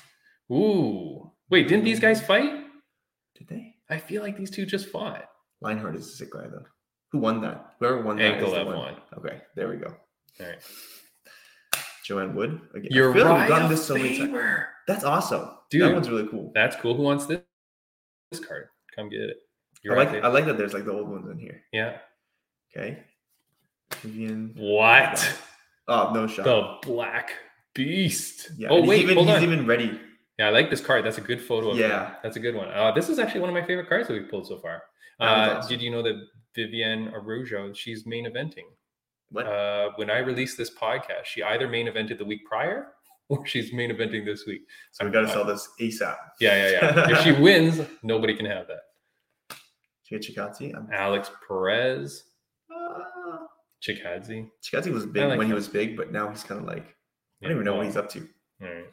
Ooh. Wait, didn't these guys fight? Did they? I feel like these two just fought. Lionheart is a sick guy though. Who won that? Whoever won that is the Ankalev one. won. Okay, there we go. All right. Joanne Wood. Again. I You're feel like right. we've gotten this so many times. favor. That's awesome. Dude. That one's really cool. That's cool. Who wants this card? Come get it. You're I like right. I like that there's like the old ones in here. Yeah. Okay. Vivian. What? Oh, no shot. The Black Beast. Yeah. Oh, and wait. Hold he's on. even ready. Yeah, I like this card. That's a good photo of Yeah. him. That's a good one. This is actually one of my favorite cards that we've pulled so far. That one's awesome. Did you know that Vivienne Araujo, she's main eventing? What? When I released this podcast, she either main evented the week prior or she's main eventing this week. So we got to sell this ASAP. Yeah. If she wins, nobody can have that. Chikadze. Alex Perez. Uh, Chikadze. Chikadze was big like when he him. was big, but now he's kind of like, I don't even know what he's up to. All right.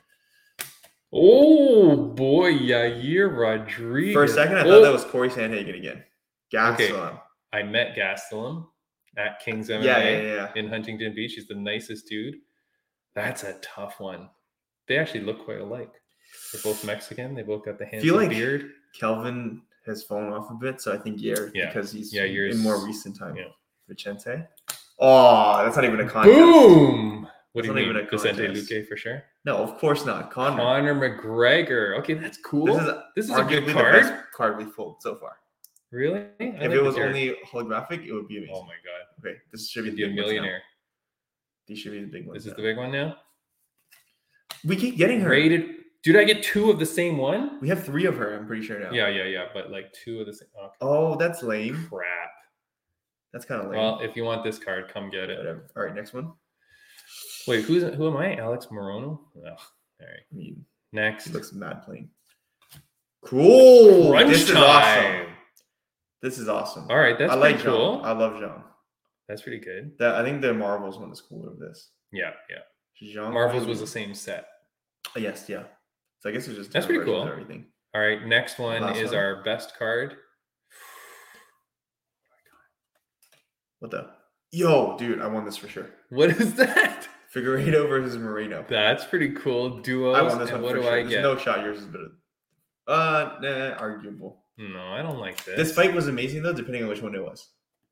Oh boy, Yair Rodriguez. For a second, I thought that was Corey Sandhagen again. Gastelum. I met Gastelum at King's MMA Yeah. in Huntington Beach. He's the nicest dude. That's a tough one. They actually look quite alike. They're both Mexican. They both got the handsome like beard. Kelvin has fallen off a bit, so I think Yair, because he's in more recent time. Yeah. Vicente. Oh, that's not even a contest. Boom! What That's do you not mean? even a Vicente contest. Luque for sure. No, of course not. Conor McGregor. Okay, that's cool. This is a good arguably card. the best card we've pulled so far. Really? If it was only holographic, it would be amazing. Oh my god! Okay, this should be You'd the be a big ones now. millionaire. These should be the big ones. This is now. the big one now. We keep getting her. Rated. Did I get 2 of the same one? We have 3 of her. I'm pretty sure now. Yeah. But like 2 of the same. Okay. Oh, that's lame. Crap. That's kind of lame. Well, if you want this card, come get it. Whatever. All right, next one. Wait, who am I? Alex Morono? Oh, all right. I mean, Next. it looks mad plain. Cool. Crunch this is time. awesome. This is awesome. All right, that's I like pretty cool. Jean. I love Jean. That's pretty good. I think the Marvels one is cooler of this. Yeah. Jean Marvels was the same set. Yes, yeah. So I guess it's just That's different pretty versions cool. of everything. All right, next one Last is one. our best card. What the? Yo, dude, I won this for sure. What is that? Figueiredo versus Moreno. That's pretty cool. Duos. I won this and one what for do sure. I There's get? no shot. Yours is better. Arguable. No, I don't like this. This fight was amazing though, depending on which one it was.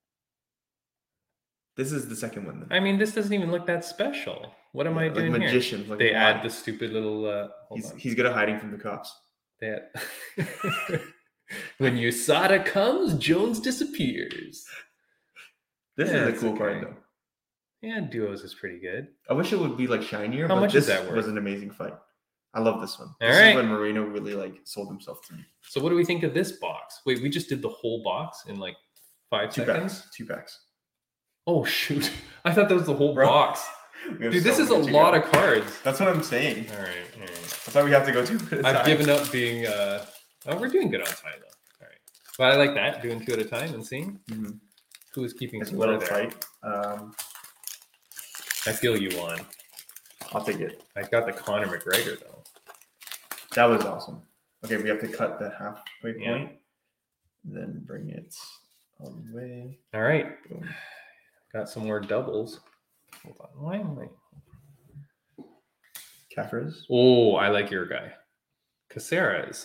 This is the second one. Then. I mean, this doesn't even look that special. What am I Like doing magicians. here? Like They why? add the stupid little. He's good at hiding from the cops. They add... When USADA comes, Jones disappears. This Yeah, is a it's cool okay. card though. Yeah, duos is pretty good. I wish it would be like shinier. How but much this is that worth? was an amazing fight. I love this one. All This right. is when Moreno really like sold himself to me. So what do we think of this box? Wait, we just did the whole box in like 5 Two seconds? packs. 2 packs. Oh shoot. I thought that was the whole Bro. box. We have Dude, this so is a many to lot go. of cards. That's what I'm saying. All right. That's why we have to go 2 at a I've time. given up being oh, we're doing good on time though. All right. But I like that, doing 2 at a time and seeing Mhm. who is keeping It's a score little there. fight. I feel you won. I'll take it. I got the Conor McGregor though. That was awesome. Okay, we have to cut the halfway Yeah. point, and then bring it all the way. All right. Boom. Got some more doubles. Hold on. Why am I? Caffers. Oh, I like your guy. Caceres.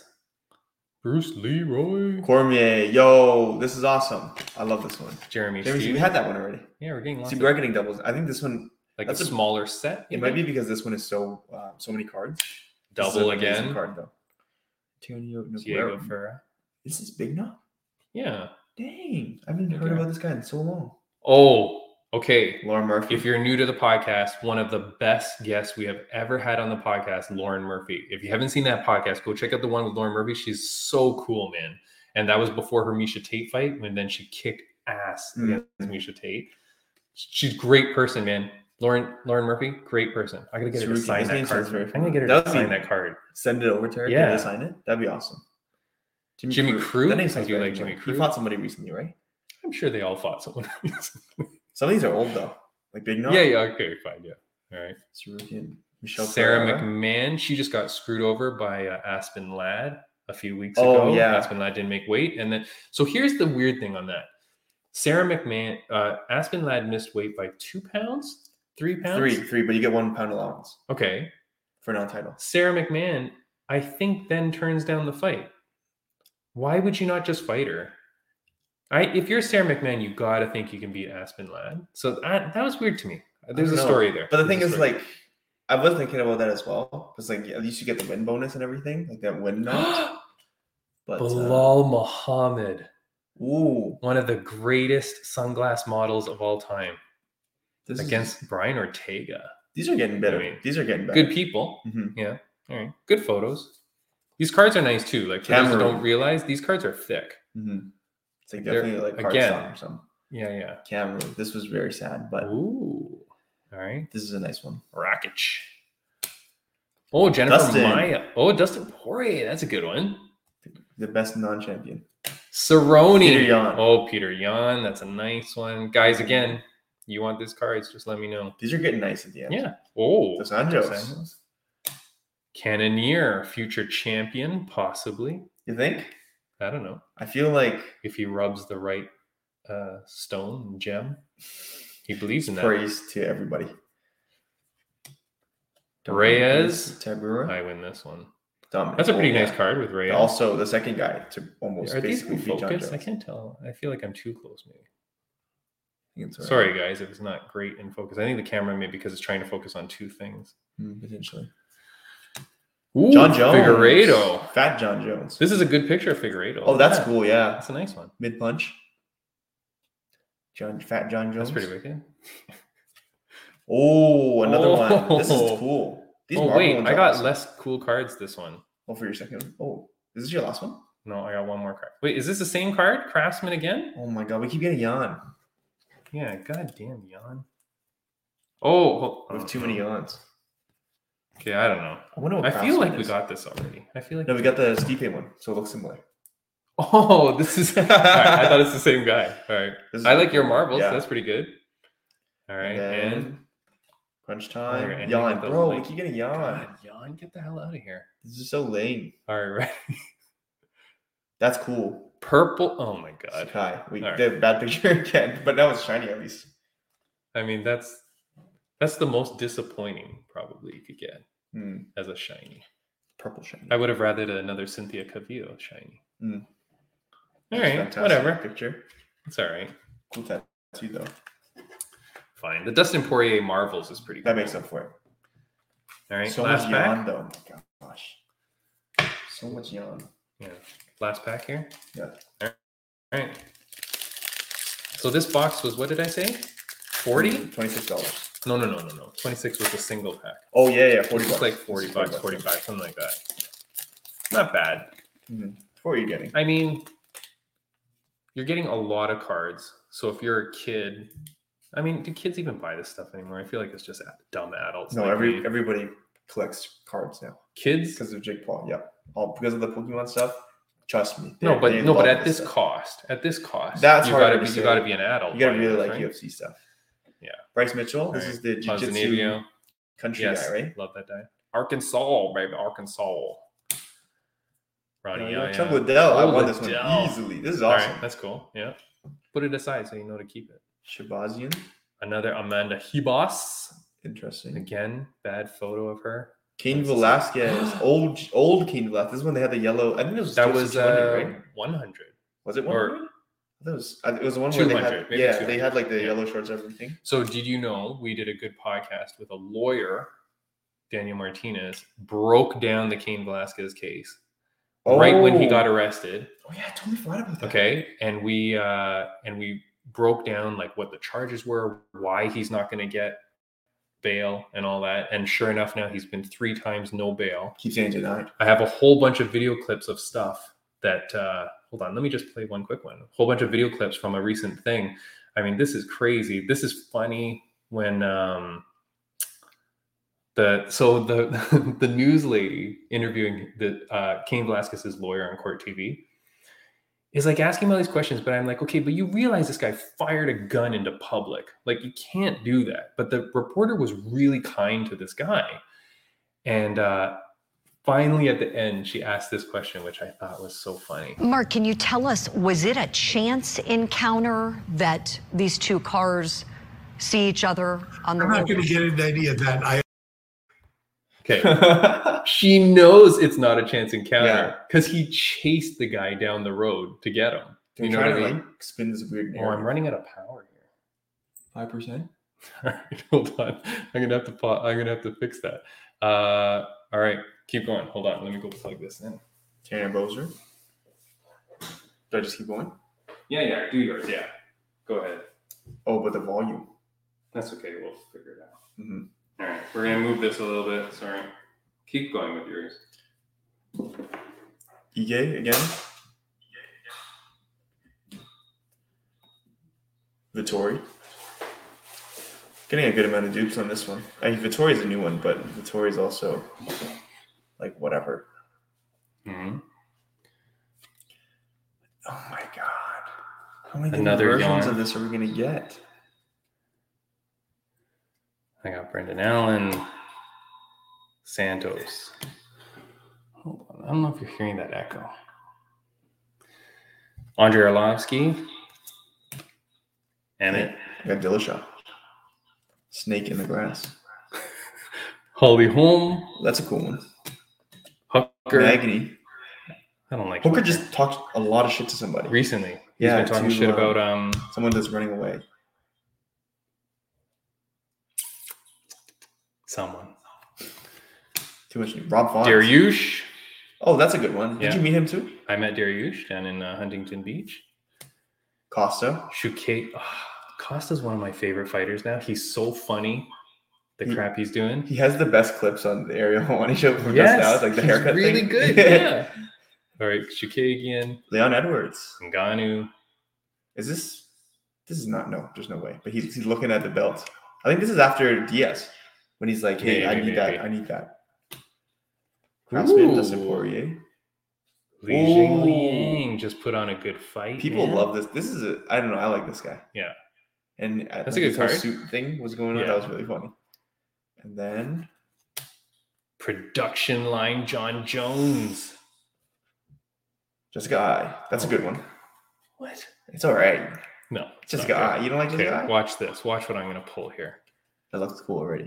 Bruce Leroy. Cormier. Yo, this is awesome. I love this one. Jeremy James, Stevens. we had that one already. Yeah, we're getting lots See, of we're getting doubles. I think this one, like that's a a- smaller set. it might be because this one is so many cards. This is double an amazing again. card though. Antonio Diego Nogueira. Ferreira. Is this big now? Yeah. Dang, I haven't heard Okay. about this guy in so long. Oh, okay. Lauren Murphy. If you're new to the podcast, one of the best guests we have ever had on the podcast, Lauren Murphy. If you haven't seen that podcast, go check out the one with Lauren Murphy. She's so cool, man. And that was before her Misha Tate fight, and then she kicked ass against Misha Tate. She's a great person, man. Lauren Murphy, great person. I gotta get her to Saruki, sign his that name card. sounds very I'm gonna get her familiar. to That would sign be- that card. Send it over to her. Yeah. Can they sign it? That'd be awesome. Jimmy Crew? That name I sounds do very like Jimmy familiar. Crew. He fought somebody recently, right? I'm sure they all fought someone. Some of these are old though, like Big Nog. Yeah, okay, fine, yeah. All right. Saruki and Michelle Sarah Pereira. McMahon, she just got screwed over by Aspen Ladd a few weeks Oh, ago. yeah. Aspen Ladd didn't make weight. And then, so here's the weird thing on that. Sarah McMahon, Aspen Ladd missed weight by 2 pounds, 3 pounds. Three, but you get 1 pound allowance Okay. for non-title. Sarah McMahon, I think then turns down the fight. Why would you not just fight her? If you're Sarah McMahon, you gotta think you can beat Aspen Ladd. So that was weird to me. There's a I don't know. story there. But the There's thing a is, story. like, I was thinking about that as well. Because, like, at least you get the win bonus and everything, like that win knock. But Bilal Muhammad, ooh, one of the greatest sunglass models of all time, this is- against Brian Ortega. these are getting better. I mean, These are getting better. Good people. Mhm. Yeah. All right. Good photos. These cards are nice too. Like for those who Cameroon. don't realize, these cards are thick. Mhm. It's like They're- definitely like again. cardstock or something. Yeah. Cameroon. This was very sad, but Ooh. All right. this is a nice one. Rakic. Oh, Jennifer Dustin. Maya. Oh, Dustin Poirier. That's a good one. The best non-champion. Cerrone. Peter Yan. Oh, Peter Yan. That's a nice one. Guys, again, you want these cards, just let me know. These are getting nice at the end. Yeah. Oh. Dos Anjos. Cannonier, future champion, possibly. You think? I don't know. I feel like If he rubs the right stone and gem, he believes in that. praise to everybody. Reyes. Tabura. I win this one. Dominic. That's a pretty Oh, nice yeah. card with Reyes. Also, the second guy to almost Are these basically in beat John focus? Jones. I can't tell. I feel like I'm too close, maybe. I think it's all Sorry, right. guys, if it's not great in focus. I think the camera maybe because it's trying to focus on two things. Potentially. Ooh, John Jones. Figueiredo. Fat John Jones. This is a good picture of Figueiredo. Oh, that's Yeah, cool. Yeah. That's a nice one. Mid punch. Fat John Jones. That's pretty wicked. Oh, another one. This is Oh. cool. These Oh, Marvel wait, ones I are got awesome. less cool cards this one. Oh, for your second one. Oh, is this your last one? No, I got one more card. Wait, is this the same card? Craftsman again? Oh my god, we keep getting yawn. Yeah, goddamn yawn. Oh, We have too many yawns. Okay, I don't know. I wonder what I feel Craftsman like we is. got this already. I feel like No, we got the Stipe one, so it looks similar. Oh, this is. All right, I thought it's the same guy. All right, This is I like your marbles. yeah. That's pretty good. All right, and And crunch All right, time. and Yawn, we get those, bro. like, We keep getting yawn. God, yawn, get the hell out of here. This is so lame. All right, right. That's cool. Purple. Oh my god. Sakai. We All right. did a bad picture again, but now it's shiny at least. I mean, that's the most disappointing probably you could get as a shiny. Purple shiny. I would have rathered another Cynthia Cavillo shiny. Mm. All That's right, fantastic whatever. Picture. It's all right. Cool tattoo though. Fine. The Dustin Poirier Marvels is pretty. That cool. makes up for it. All right, So last much pack. yawn though. Oh my gosh. So much yawn. Yeah, last pack here. Yeah. All right. So this box was, what did I say? 40? $26. No. 26 was a single pack. Oh yeah, 40 It's bucks. like 40 bucks, 45, something like that. Not bad. What are you getting? I mean, you're getting a lot of cards. So if you're a kid, I mean, do kids even buy this stuff anymore? I feel like it's just dumb adults. No, like me. everybody collects cards now Kids. because of Jake Paul. Yeah, all because of the Pokemon stuff. Trust me. No, but they but love at this stuff. cost, That's you harder gotta to be say. you gotta be an adult. You gotta buying really this, like right? UFC stuff. Yeah. Bryce Mitchell. This All is the jiu-jitsu Ponzinibbio. country Yes, guy, right? love that guy. Arkansas, baby, Arkansas. Ronnie, Chuck Liddell. I Oh, won this one Liddell. easily. This is All awesome. right, that's cool. Yeah, put it aside so you know to keep it. Shabazian. Another Amanda Hibas. Interesting. Again, bad photo of her. Cain Velasquez. old Cain Velasquez. This is when they had the yellow. I think it was That was 200, right? 100. Was it or- 100? It was the one where they 200, had. maybe Yeah, 200. they had like the Yeah. yellow shorts and everything. So did you know we did a good podcast with a lawyer, Daniel Martinez, broke down the Cain Velasquez case right when he got arrested. Oh yeah, I totally forgot about that. Okay, and we broke down like what the charges were, why he's not going to get bail and all that. And sure enough, now he's been 3 times no bail. Keep saying denied. I have a whole bunch of video clips of stuff that hold on, let me just play one quick one. A whole bunch of video clips from a recent thing. I mean, this is crazy. This is funny when the news lady interviewing the Cain Velasquez's lawyer on Court TV is like asking all these questions, but I'm like, okay, but you realize this guy fired a gun into public. Like, you can't do that. But the reporter was really kind to this guy. And finally, at the end, she asked this question, which I thought was so funny. Mark, can you tell us, was it a chance encounter that these two cars see each other on the I'm road? not going to get into any of that. Okay. She knows it's not a chance encounter Yeah. because he chased the guy down the road to get him. They're You know trying what I to mean? like spin this weird Oh, narrative. I'm running out of power here. 5%. All right, hold on. I'm gonna have to fix that. All right, keep going. Hold on. Let me go plug this in. Tanner Bozer. Do I just keep going? Yeah. Do yours. Yeah. Go ahead. Oh, but the volume. That's okay. We'll figure it out. Mhm. All right. We're gonna move this a little bit. Sorry. Keep going with yours. Ige again. Vittori. Getting a good amount of dupes on this one. I mean, Vittori's a new one, but Vittori's also like whatever. Mhm. Oh my god. How many Another different versions yawn. of this are we gonna get? I got Brendan Allen, Santos. Hold on. I don't know if you're hearing that echo. Andre Arlovsky, Emmett, I got Dillashaw. Snake in the grass. Holly Holm, That's a cool one. Hooker. Magny. I don't like Hooker just talked a lot of shit to somebody. recently. He's Yeah, been talking to, shit about someone that's running away. someone. Too much. Rob Font. Dariush. Oh, that's a good one. Did Yeah. you meet him too? I met Dariush down in Huntington Beach. Costa. Shuke. Costa's one of my favorite fighters now. He's so funny. The crap he's doing. He has the best clips on the Ariel Hawani show from just now. It's like the he's haircut really thing. good. Yeah. All right, Shukagian, Leon Edwards. Ngannou. Is this? This is not. No, there's no way. But he's looking at the belt. I think this is after Diaz when he's like, "Hey, I Maybe, need that. maybe. I need that." Craftsman, Ooh. Dustin Poirier. Li Jing Ooh. Liang just put on a good fight. People man. love this. This is a. I don't know. I like this guy. Yeah. And That's a good this whole card. suit thing was going on. Yeah. That was really funny. And then Production line John Jones. Jessica Ai. That's a good one. What? It's all right. No. it's Jessica not Ai. good. You don't like Okay, Jessica Ai? watch this. Watch what I'm going to pull here. That looks cool already.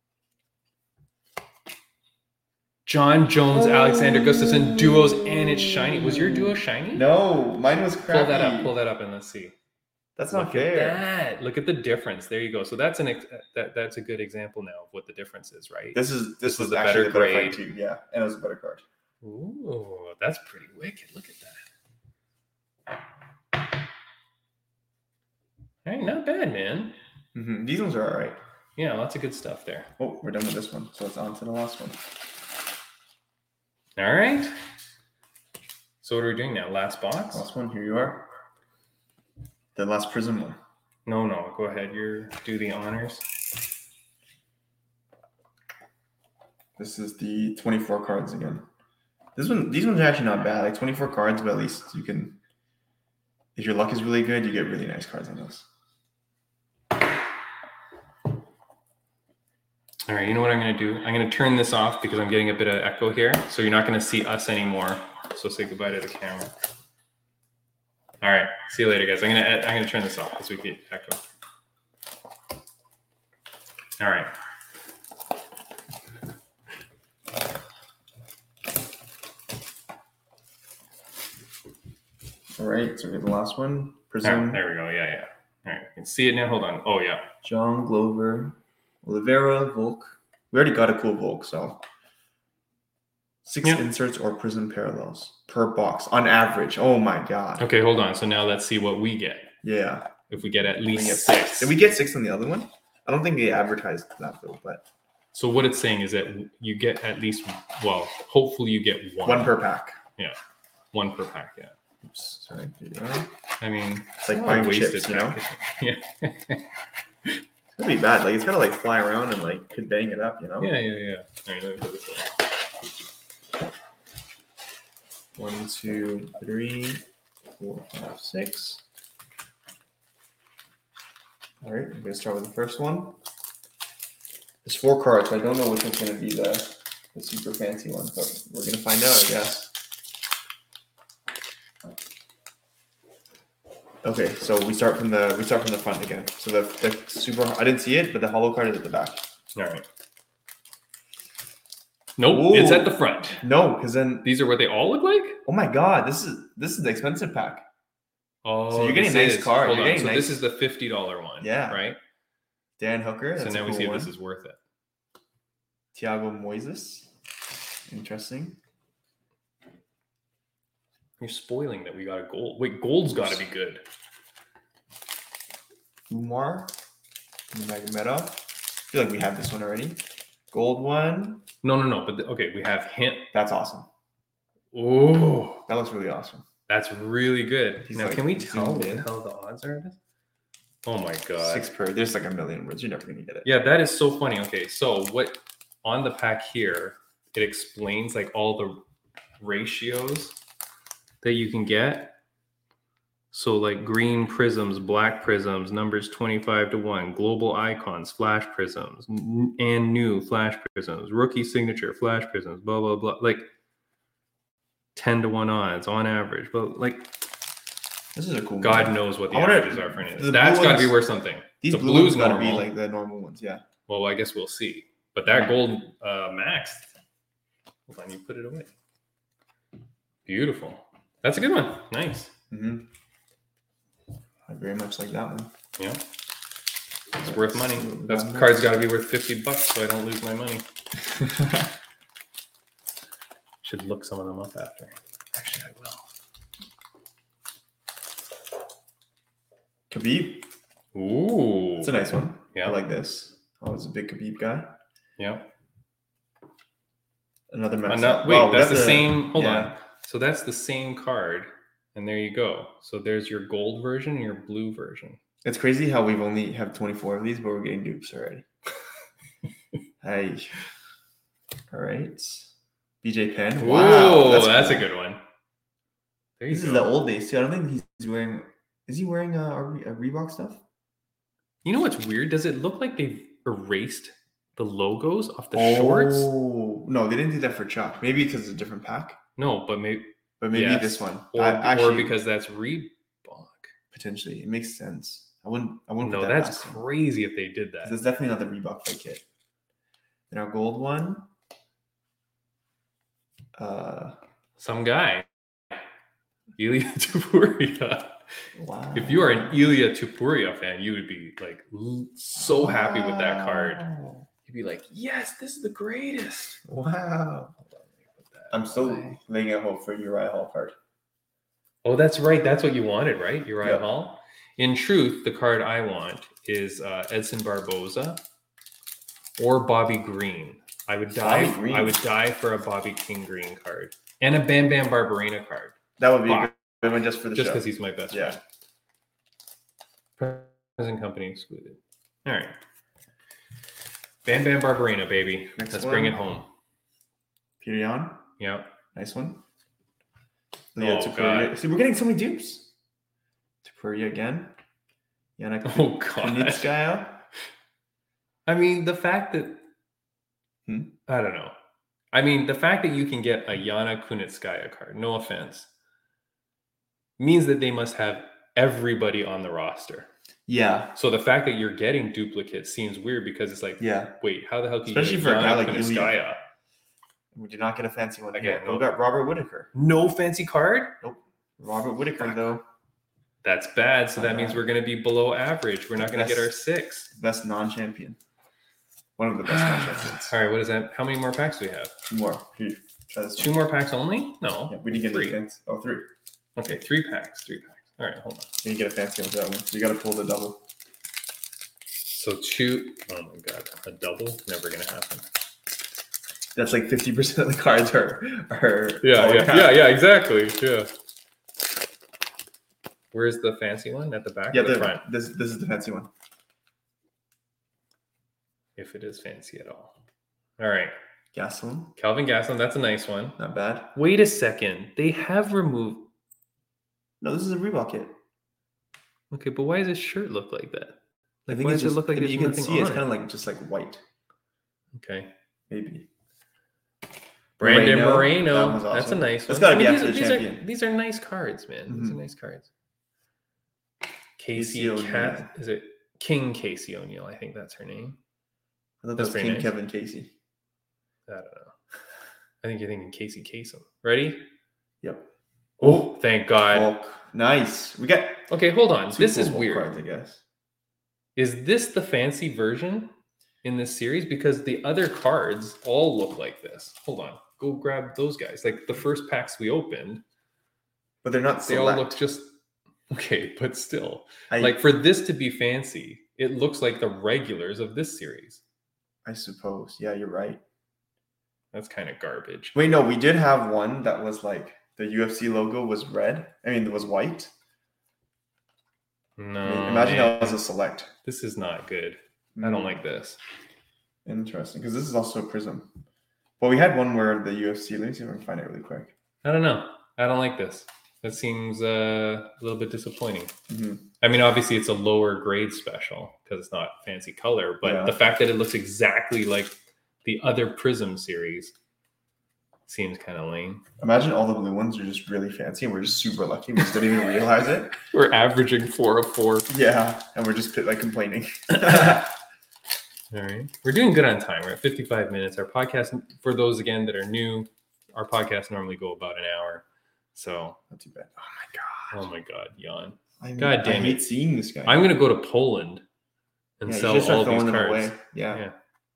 John Jones, Alexander Gustafsson, duos, and it's shiny. Was your duo shiny? No, mine was crappy. Pull that up, and let's see. That's not Look fair. at that. Look at the difference. There you go. So that's that's a good example now of what the difference is, right? This was was a actually better a better fight grade. too. Yeah, and it was a better card. Ooh, that's pretty wicked. Look at that. Hey, not bad, man. Mm-hmm. These ones are all right. Yeah, lots of good stuff there. Oh, we're done with this one, so it's on to the last one. All right. So what are we doing now? Last box? Last one. Here you are. The last Prism one. No. Go ahead. Do the honors. This is the 24 cards again. These ones are actually not bad. Like 24 cards, but at least you can. If your luck is really good, you get really nice cards on those. All right. You know what I'm going to do? I'm going to turn this off because I'm getting a bit of echo here. So you're not going to see us anymore. So say goodbye to the camera. All right. See you later, guys. I'm gonna turn this off because we get echo. All right. All right, so we have the last one. All Prism. right, there we go. Yeah. All right. You can see it now. Hold on. Oh, yeah. John Glover, Oliveira, Volk. We already got a cool Volk, so 6 Yeah. inserts or Prism parallels per box on average. Oh my god. Okay, hold on. So now let's see what we get. Yeah. If we get at We least get 6. Did we get 6 on the other one? I don't think they advertised that though, but So what it's saying is that you get at least, well, hopefully you get one. one per pack. One per pack, yeah. Oops, sorry. There you go. I mean, It's like not buying wasted chips, you know? packaging. Yeah. It's gonna be bad. Like it's gotta like fly around and like could bang it up, you know? Yeah. All right, let me put this away. 1, 2, 3, 4, 5, 6. All right, I'm gonna start with the first one. There's 4 cards, so I don't know which one's gonna be the super fancy one, but we're gonna find out, I guess. Okay, so we start from the front again. So the super, I didn't see it, but the hollow card is at the back. All right. Nope, it's Ooh. at the front. No, because then These are what they all look like? oh my god, this is the expensive pack. Oh, So you're getting this nice is- cards. Hold You're on. getting So this nice- is the $50 one. Yeah. Right? Dan Hooker. So That's now a we cool see if one. this is worth it. Thiago Moises. Interesting. You're spoiling that we got a gold. Wait, gold's got to be good. Umar. Magomedov. I feel like we have this one already. Gold one. No. But okay, we have him. That's awesome. Oh, That looks really awesome. that's really good. He's Now, like can we tell zoomed what in. the hell the odds are of this? Oh my god. 6 per. There's like a million words. You're never gonna get it. Yeah, that is so funny. Okay, so what on the pack here it explains like all the ratios that you can get. So like green prisms, black prisms, numbers 25-1, global icons, flash prisms, and new flash prisms, rookie signature flash prisms, blah blah blah, like 10-1 odds on average. But like, This is a cool. God one. knows what the I wonder- averages are for any of this. the That's blue got to be ones- worth something. These The blue blue's ones gotta be normal. like the normal ones. Yeah. Well, I guess we'll see. But that gold max, hold on, you put it away. Beautiful. That's a good one. Nice. Mm-hmm. I very much like that one. Yeah. It's worth money. That card's got to be worth $50 so I don't lose my money. Should look some of them up after. Actually, I will. Khabib. Ooh. It's a nice one. Yeah. I like this. I was a big Khabib guy. Yeah. Another match. No, wait, Wow, we that's got the same. Hold yeah. on. So that's the same card. And there you go. So there's your gold version and your blue version. It's crazy how we've only have 24 of these, but we're getting dupes already. Hey. All right. BJ Penn. Wow. Wow. That's cool. a good one. There you This go. is the old days too. I don't think he's wearing. Is he wearing a Reebok stuff? You know what's weird? Does it look like they've erased the logos off the shorts? Oh no, they didn't do that for Chuck. Maybe because it's a different pack. No, but maybe But this one. or because that's Reebok. potentially it makes sense. I wouldn't. No, put that that's past him. crazy if they did that. That's definitely not the Reebok fight kit. Then our gold one. Some guy, Ilya Tupuria. Wow. If you are an Ilya Tupuria fan, you would be like so happy with that card. Wow. You'd be like, yes, this is the greatest. Wow. Hold on, let me put that I'm still away. laying out hope for Uriah Hall card. Oh, that's right. That's what you wanted, right? Uriah Yeah. Hall. In truth, the card I want is Edson Barboza or Bobby Green. I would die. Bobby Green. I would die for a Bobby King Green card and a Bam Bam Barberina card, That would be Fuck. a good one just for the just show. because he's my best Yeah. friend. Present company excluded. All right. Bam Bam Barberina, baby. Next Let's bring one. it home. Peter Yan. Yeah. Nice one. Oh, Tupuria. God. See, we're getting so many dupes. Tupuria again. Yana Oh God. Kunitskaya. I mean, the fact that I don't know. I mean, the fact that you can get a Yana Kunitskaya card, no offense, means that they must have everybody on the roster. Yeah. So the fact that you're getting duplicates seems weird because it's like, Yeah. wait, how the hell can Especially you for get a guy Yana like Kunitskaya? We did not get a fancy one Again, again. no. We got Robert Whitaker. No fancy card? Robert Whitaker, Fuck. though. That's bad. So that Not means bad. we're going to be below average. We're not going to get our 6. Best non-champion. One of the best non-champions. All right, what is that? How many more packs do we have? 2 more. Here, try this 2 one. more packs only? No. Yeah, we didn't get 3. any fancy. Oh, 3. Okay, 3 packs. 3 packs. All right, hold on. You get a fancy one for that one. You got to pull the double. So 2. Oh my God, a double? Never going to happen. That's like 50% of the cards are Yeah, exactly. Yeah. Where's the fancy one? At the back Yeah, or the front? this is the fancy one. If it is fancy at all. All right. Gastelum, Calvin Gastelum, that's a nice one. not bad. Wait a second. They have removed. No, this is a Reebok kit. Okay, but why does his shirt look like that? I Like, think why it's does just, it look like I mean, there's you can nothing see it's on kind it? of like just like white, Okay. maybe. Brandon Moreno, Moreno. that one's That's a awesome. nice That's one. gotta be I mean, after the these champion. Are, these are nice cards, man. These are Mhm. nice cards. Casey Casey O'Neill. Cat. Is it King Casey O'Neill? I think that's her name. I thought That's that's very King nice. Kevin Casey. I don't know. I think you're thinking Casey Kasem. Ready? Yep. Oh, thank God. Volk. Nice. We got Okay, hold on. 2 This full is Volk weird. cards, I guess. Is this the fancy version in this series? Because the other cards all look like this. Hold on. Go grab those guys. Like the first packs we opened, But they're not they select. all look just okay, but still. I, Like for this to be fancy, it looks like the regulars of this series. I suppose. Yeah, you're right. That's kind of garbage. Wait, no, we did have one that was like the UFC logo was red. I mean, it was white. No. I mean, imagine man. that was a select. This is not good. I don't like this. Interesting, because this is also a prism. Well, we had one where the UFC. Let me see if I can find it really quick. I don't know. I don't like this. That seems a little bit disappointing. Mm-hmm. I mean, obviously it's a lower grade special because it's not fancy color, but the fact that it looks exactly like the other Prism series seems kind of lame. Imagine all the blue ones are just really fancy and we're just super lucky. We just didn't even realize it. We're averaging 4 of 4. Yeah, and we're just like complaining. All right. We're doing good on time. We're at 55 minutes. Our podcast, for those again that are new, our podcasts normally go about an hour. So not too bad. Oh my God, yawn. God damn, I hate seeing this guy. I'm going to go to Poland and sell all these cards. Away. Yeah.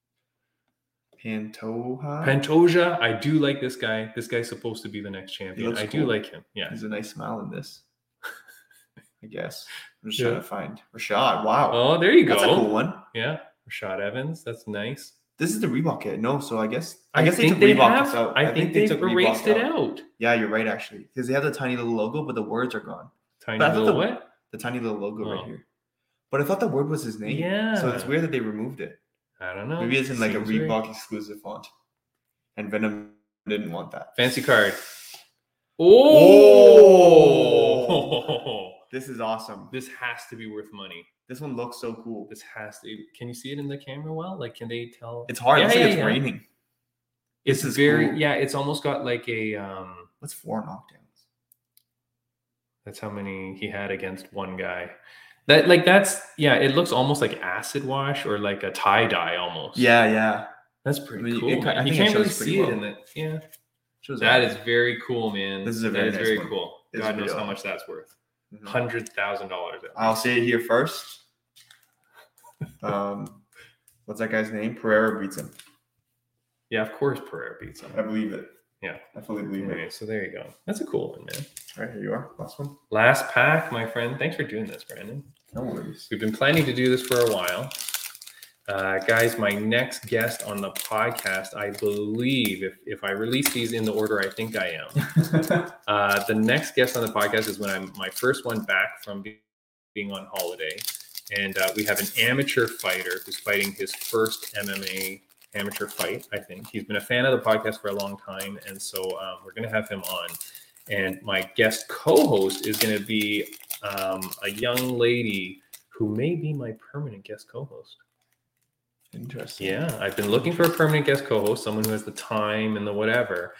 Pantoja. I do like this guy. This guy's supposed to be the next champion. I do like him. Yeah. He's a nice smile in this. I guess. I'm just trying to find Rashad. Wow. Oh, there you go. That's a cool one. Yeah. Rashad Evans. That's nice. This is the Reebok kit. No, so I guess they took Reebok out. I think they erased it out. Yeah, you're right, actually. Because they have the tiny little logo, but the words are gone. Tiny little what? The tiny little logo right here. But I thought the word was his name. Yeah. So it's weird that they removed it. I don't know. Maybe it's in like a Reebok exclusive font. And Venom didn't want that. Fancy card. Oh! This is awesome. This has to be worth money. This one looks so cool. This has to. Can you see it in the camera well? Like, can they tell? It's hard. It's raining. It's very cool. Yeah. It's almost got like a. What's 4 knockdowns? That's how many he had against one guy. It looks almost like acid wash or like a tie dye almost. Yeah. That's pretty cool. You can't really see it in that. Yeah. That is very cool, man. This is very cool. God knows how much that's worth. $100,000. I'll say it here first. What's that guy's name? Pereira beats him. Yeah, of course Pereira beats him. I believe it. Yeah. I fully believe it. So there you go. That's a cool one, man. All right, here you are. Last one. Last pack, my friend. Thanks for doing this, Brandon. No worries. We've been planning to do this for a while. Guys, my next guest on the podcast, I believe, if I release these in the order I think I am, the next guest on the podcast is when I'm my first one back from being on holiday. And we have an amateur fighter who's fighting his first MMA amateur fight, I think. He's been a fan of the podcast for a long time. And so we're going to have him on. And my guest co-host is going to be a young lady who may be my permanent guest co-host. Interesting. Yeah, I've been looking for a permanent guest co-host, someone who has the time and the whatever.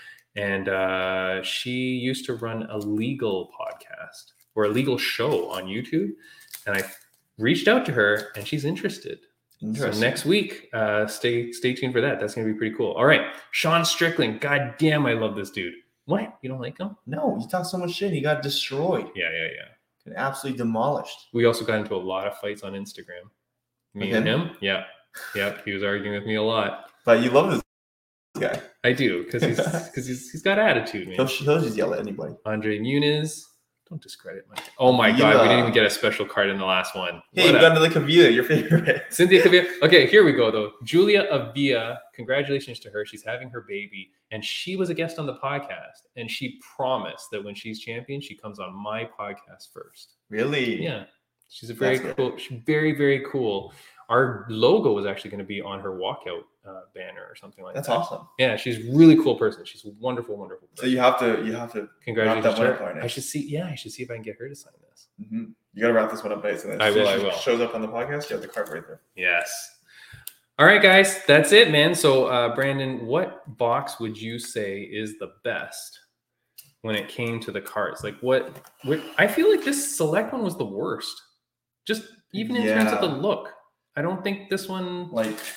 And she used to run a legal podcast or a legal show on YouTube. And I reached out to her and she's interested. So next week, stay tuned for that. That's going to be pretty cool. All right. Sean Strickland. God damn, I love this dude. What? You don't like him? No, he talked so much shit. He got destroyed. Yeah. Got absolutely demolished. We also got into a lot of fights on Instagram. Me and him. Yeah. Yep. He was arguing with me a lot. But you love this guy. I do, because he's got attitude, man. He'll just yell at anybody. Andre Muniz. Don't discredit my. Oh my God, we didn't even get a special card in the last one. Hey, you got another Kavia, your favorite. Cynthia Kavia. Okay, here we go though. Julia Avia. Congratulations to her. She's having her baby, and she was a guest on the podcast, and she promised that when she's champion, she comes on my podcast first. Really? Yeah. She's a very cool. She's very, very cool. Our logo was actually going to be on her walkout banner or something like that. That's awesome. Yeah, she's a really cool person. She's a wonderful, wonderful person. So you have to congratulations to her. I should see if I can get her to sign this. Mm-hmm. You got to wrap this one up nice. So I will. Shows up on the podcast. You have the card right there. Yes. All right, guys, that's it, man. So, Brandon, what box would you say is the best when it came to the cards? Like, what I feel like this select one was the worst. Just even in terms of the look. I don't think this one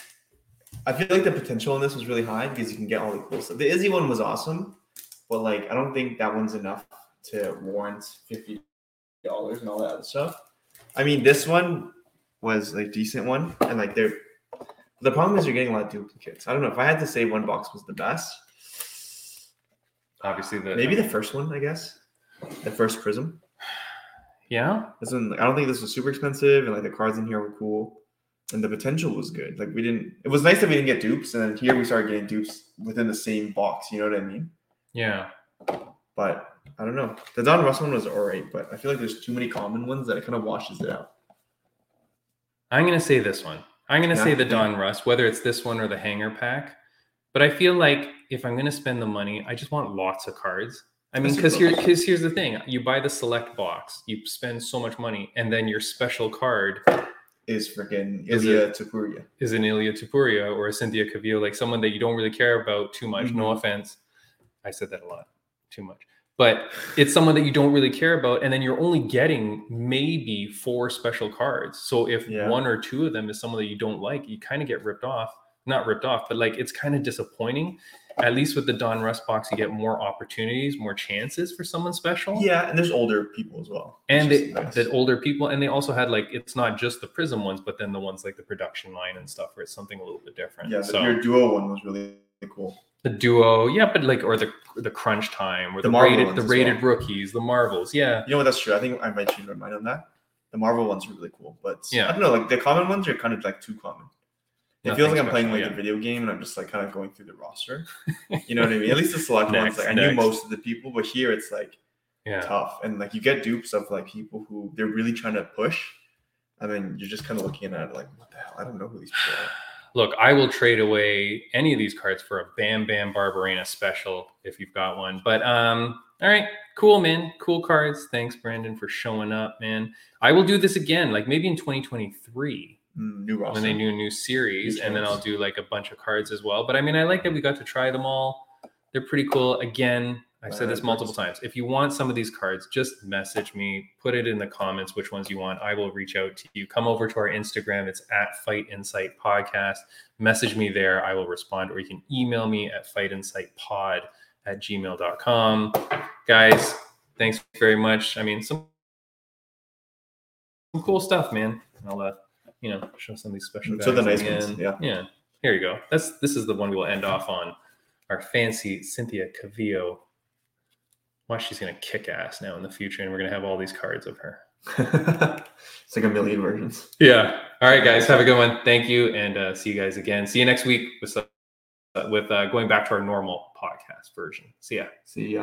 I feel like the potential in this was really high because you can get all the cool stuff. The Izzy one was awesome, but I don't think that one's enough to warrant $50 and all that other stuff. I mean, this one was decent one, and the problem is you're getting a lot of duplicates. I don't know if I had to say one box was the best. Obviously, maybe the first one, I guess, the first Prism. Yeah, this one. I don't think this was super expensive, and the cards in here were cool. And the potential was good. It was nice that we didn't get dupes. And then here we started getting dupes within the same box. You know what I mean? Yeah. But I don't know. The Don Russ one was all right, but I feel like there's too many common ones that it kind of washes it out. I'm going to say this one. I'm going to say the Don Russ, whether it's this one or the hanger pack. But I feel like if I'm going to spend the money, I just want lots of cards. I mean, That's because here's the thing: you buy the select box, you spend so much money, and then your special card Is freaking Is Ilya Topuria. is an Ilya Topuria or a Cynthia Cavillo, like someone that you don't really care about too much. No offense, I said that a lot, too much. But it's someone that you don't really care about, and then you're only getting maybe 4 special cards. So if Yeah. 1 or 2 of them is someone that you don't like, you kind of get ripped off. Not ripped off, but like it's kind of disappointing. At least with the Don Russ box, you get more opportunities, more chances for someone special. Yeah, and there's older people as well. And which is nice. the older people, and they also had like, it's not just the Prism ones, but then the ones like the production line and stuff where it's something a little bit different. Yeah, so your duo one was really cool. the duo, yeah, but like, or the crunch time, or The the Marvel rated, ones the as rated well. rookies, the Marvels, yeah. You know what? That's true. I think I might change my mind on that. The Marvel ones are really cool, but Yeah. I don't know. Like the common ones are kind of like too common. It Nothing feels like I'm playing special, like yeah. a video game, and I'm just like kind of going through the roster. You know what I mean? At least the select ones, Next, like I knew next. most of the people, but here it's like Yeah. tough, and like you get dupes of like people who they're really trying to push. I mean, you're just kind of looking at it like, what the hell? I don't know who these people are. Look, I will trade away any of these cards for a Bam Bam Barbarena special if you've got one. But all right, cool, man. Cool cards. Thanks, Brandon, for showing up, man. I will do this again, like maybe in 2023 New roster. when they do a new series, New and then chance. I'll do like a bunch of cards as well. But I mean, I like that we got to try them all. They're pretty cool. Again, I've said this multiple times. If you want some of these cards, just message me, put it in the comments which ones you want. I will reach out to you. Come over to our Instagram. It's at Fight Insight Podcast. Message me there. I will respond, or you can email me at fightinsightpod@gmail.com. Guys, thanks very much. I mean, some cool stuff, man. I'll show some of these special guys. So the nice again. ones, yeah. Yeah. Here you go. This is the one we'll end off on. Our fancy Cynthia Cavillo. Watch, she's gonna kick ass now in the future, and we're gonna have all these cards of her. It's like a million versions. Yeah. All right, guys. Have a good one. Thank you, and see you guys again. See you next week with going back to our normal podcast version. See ya. See ya.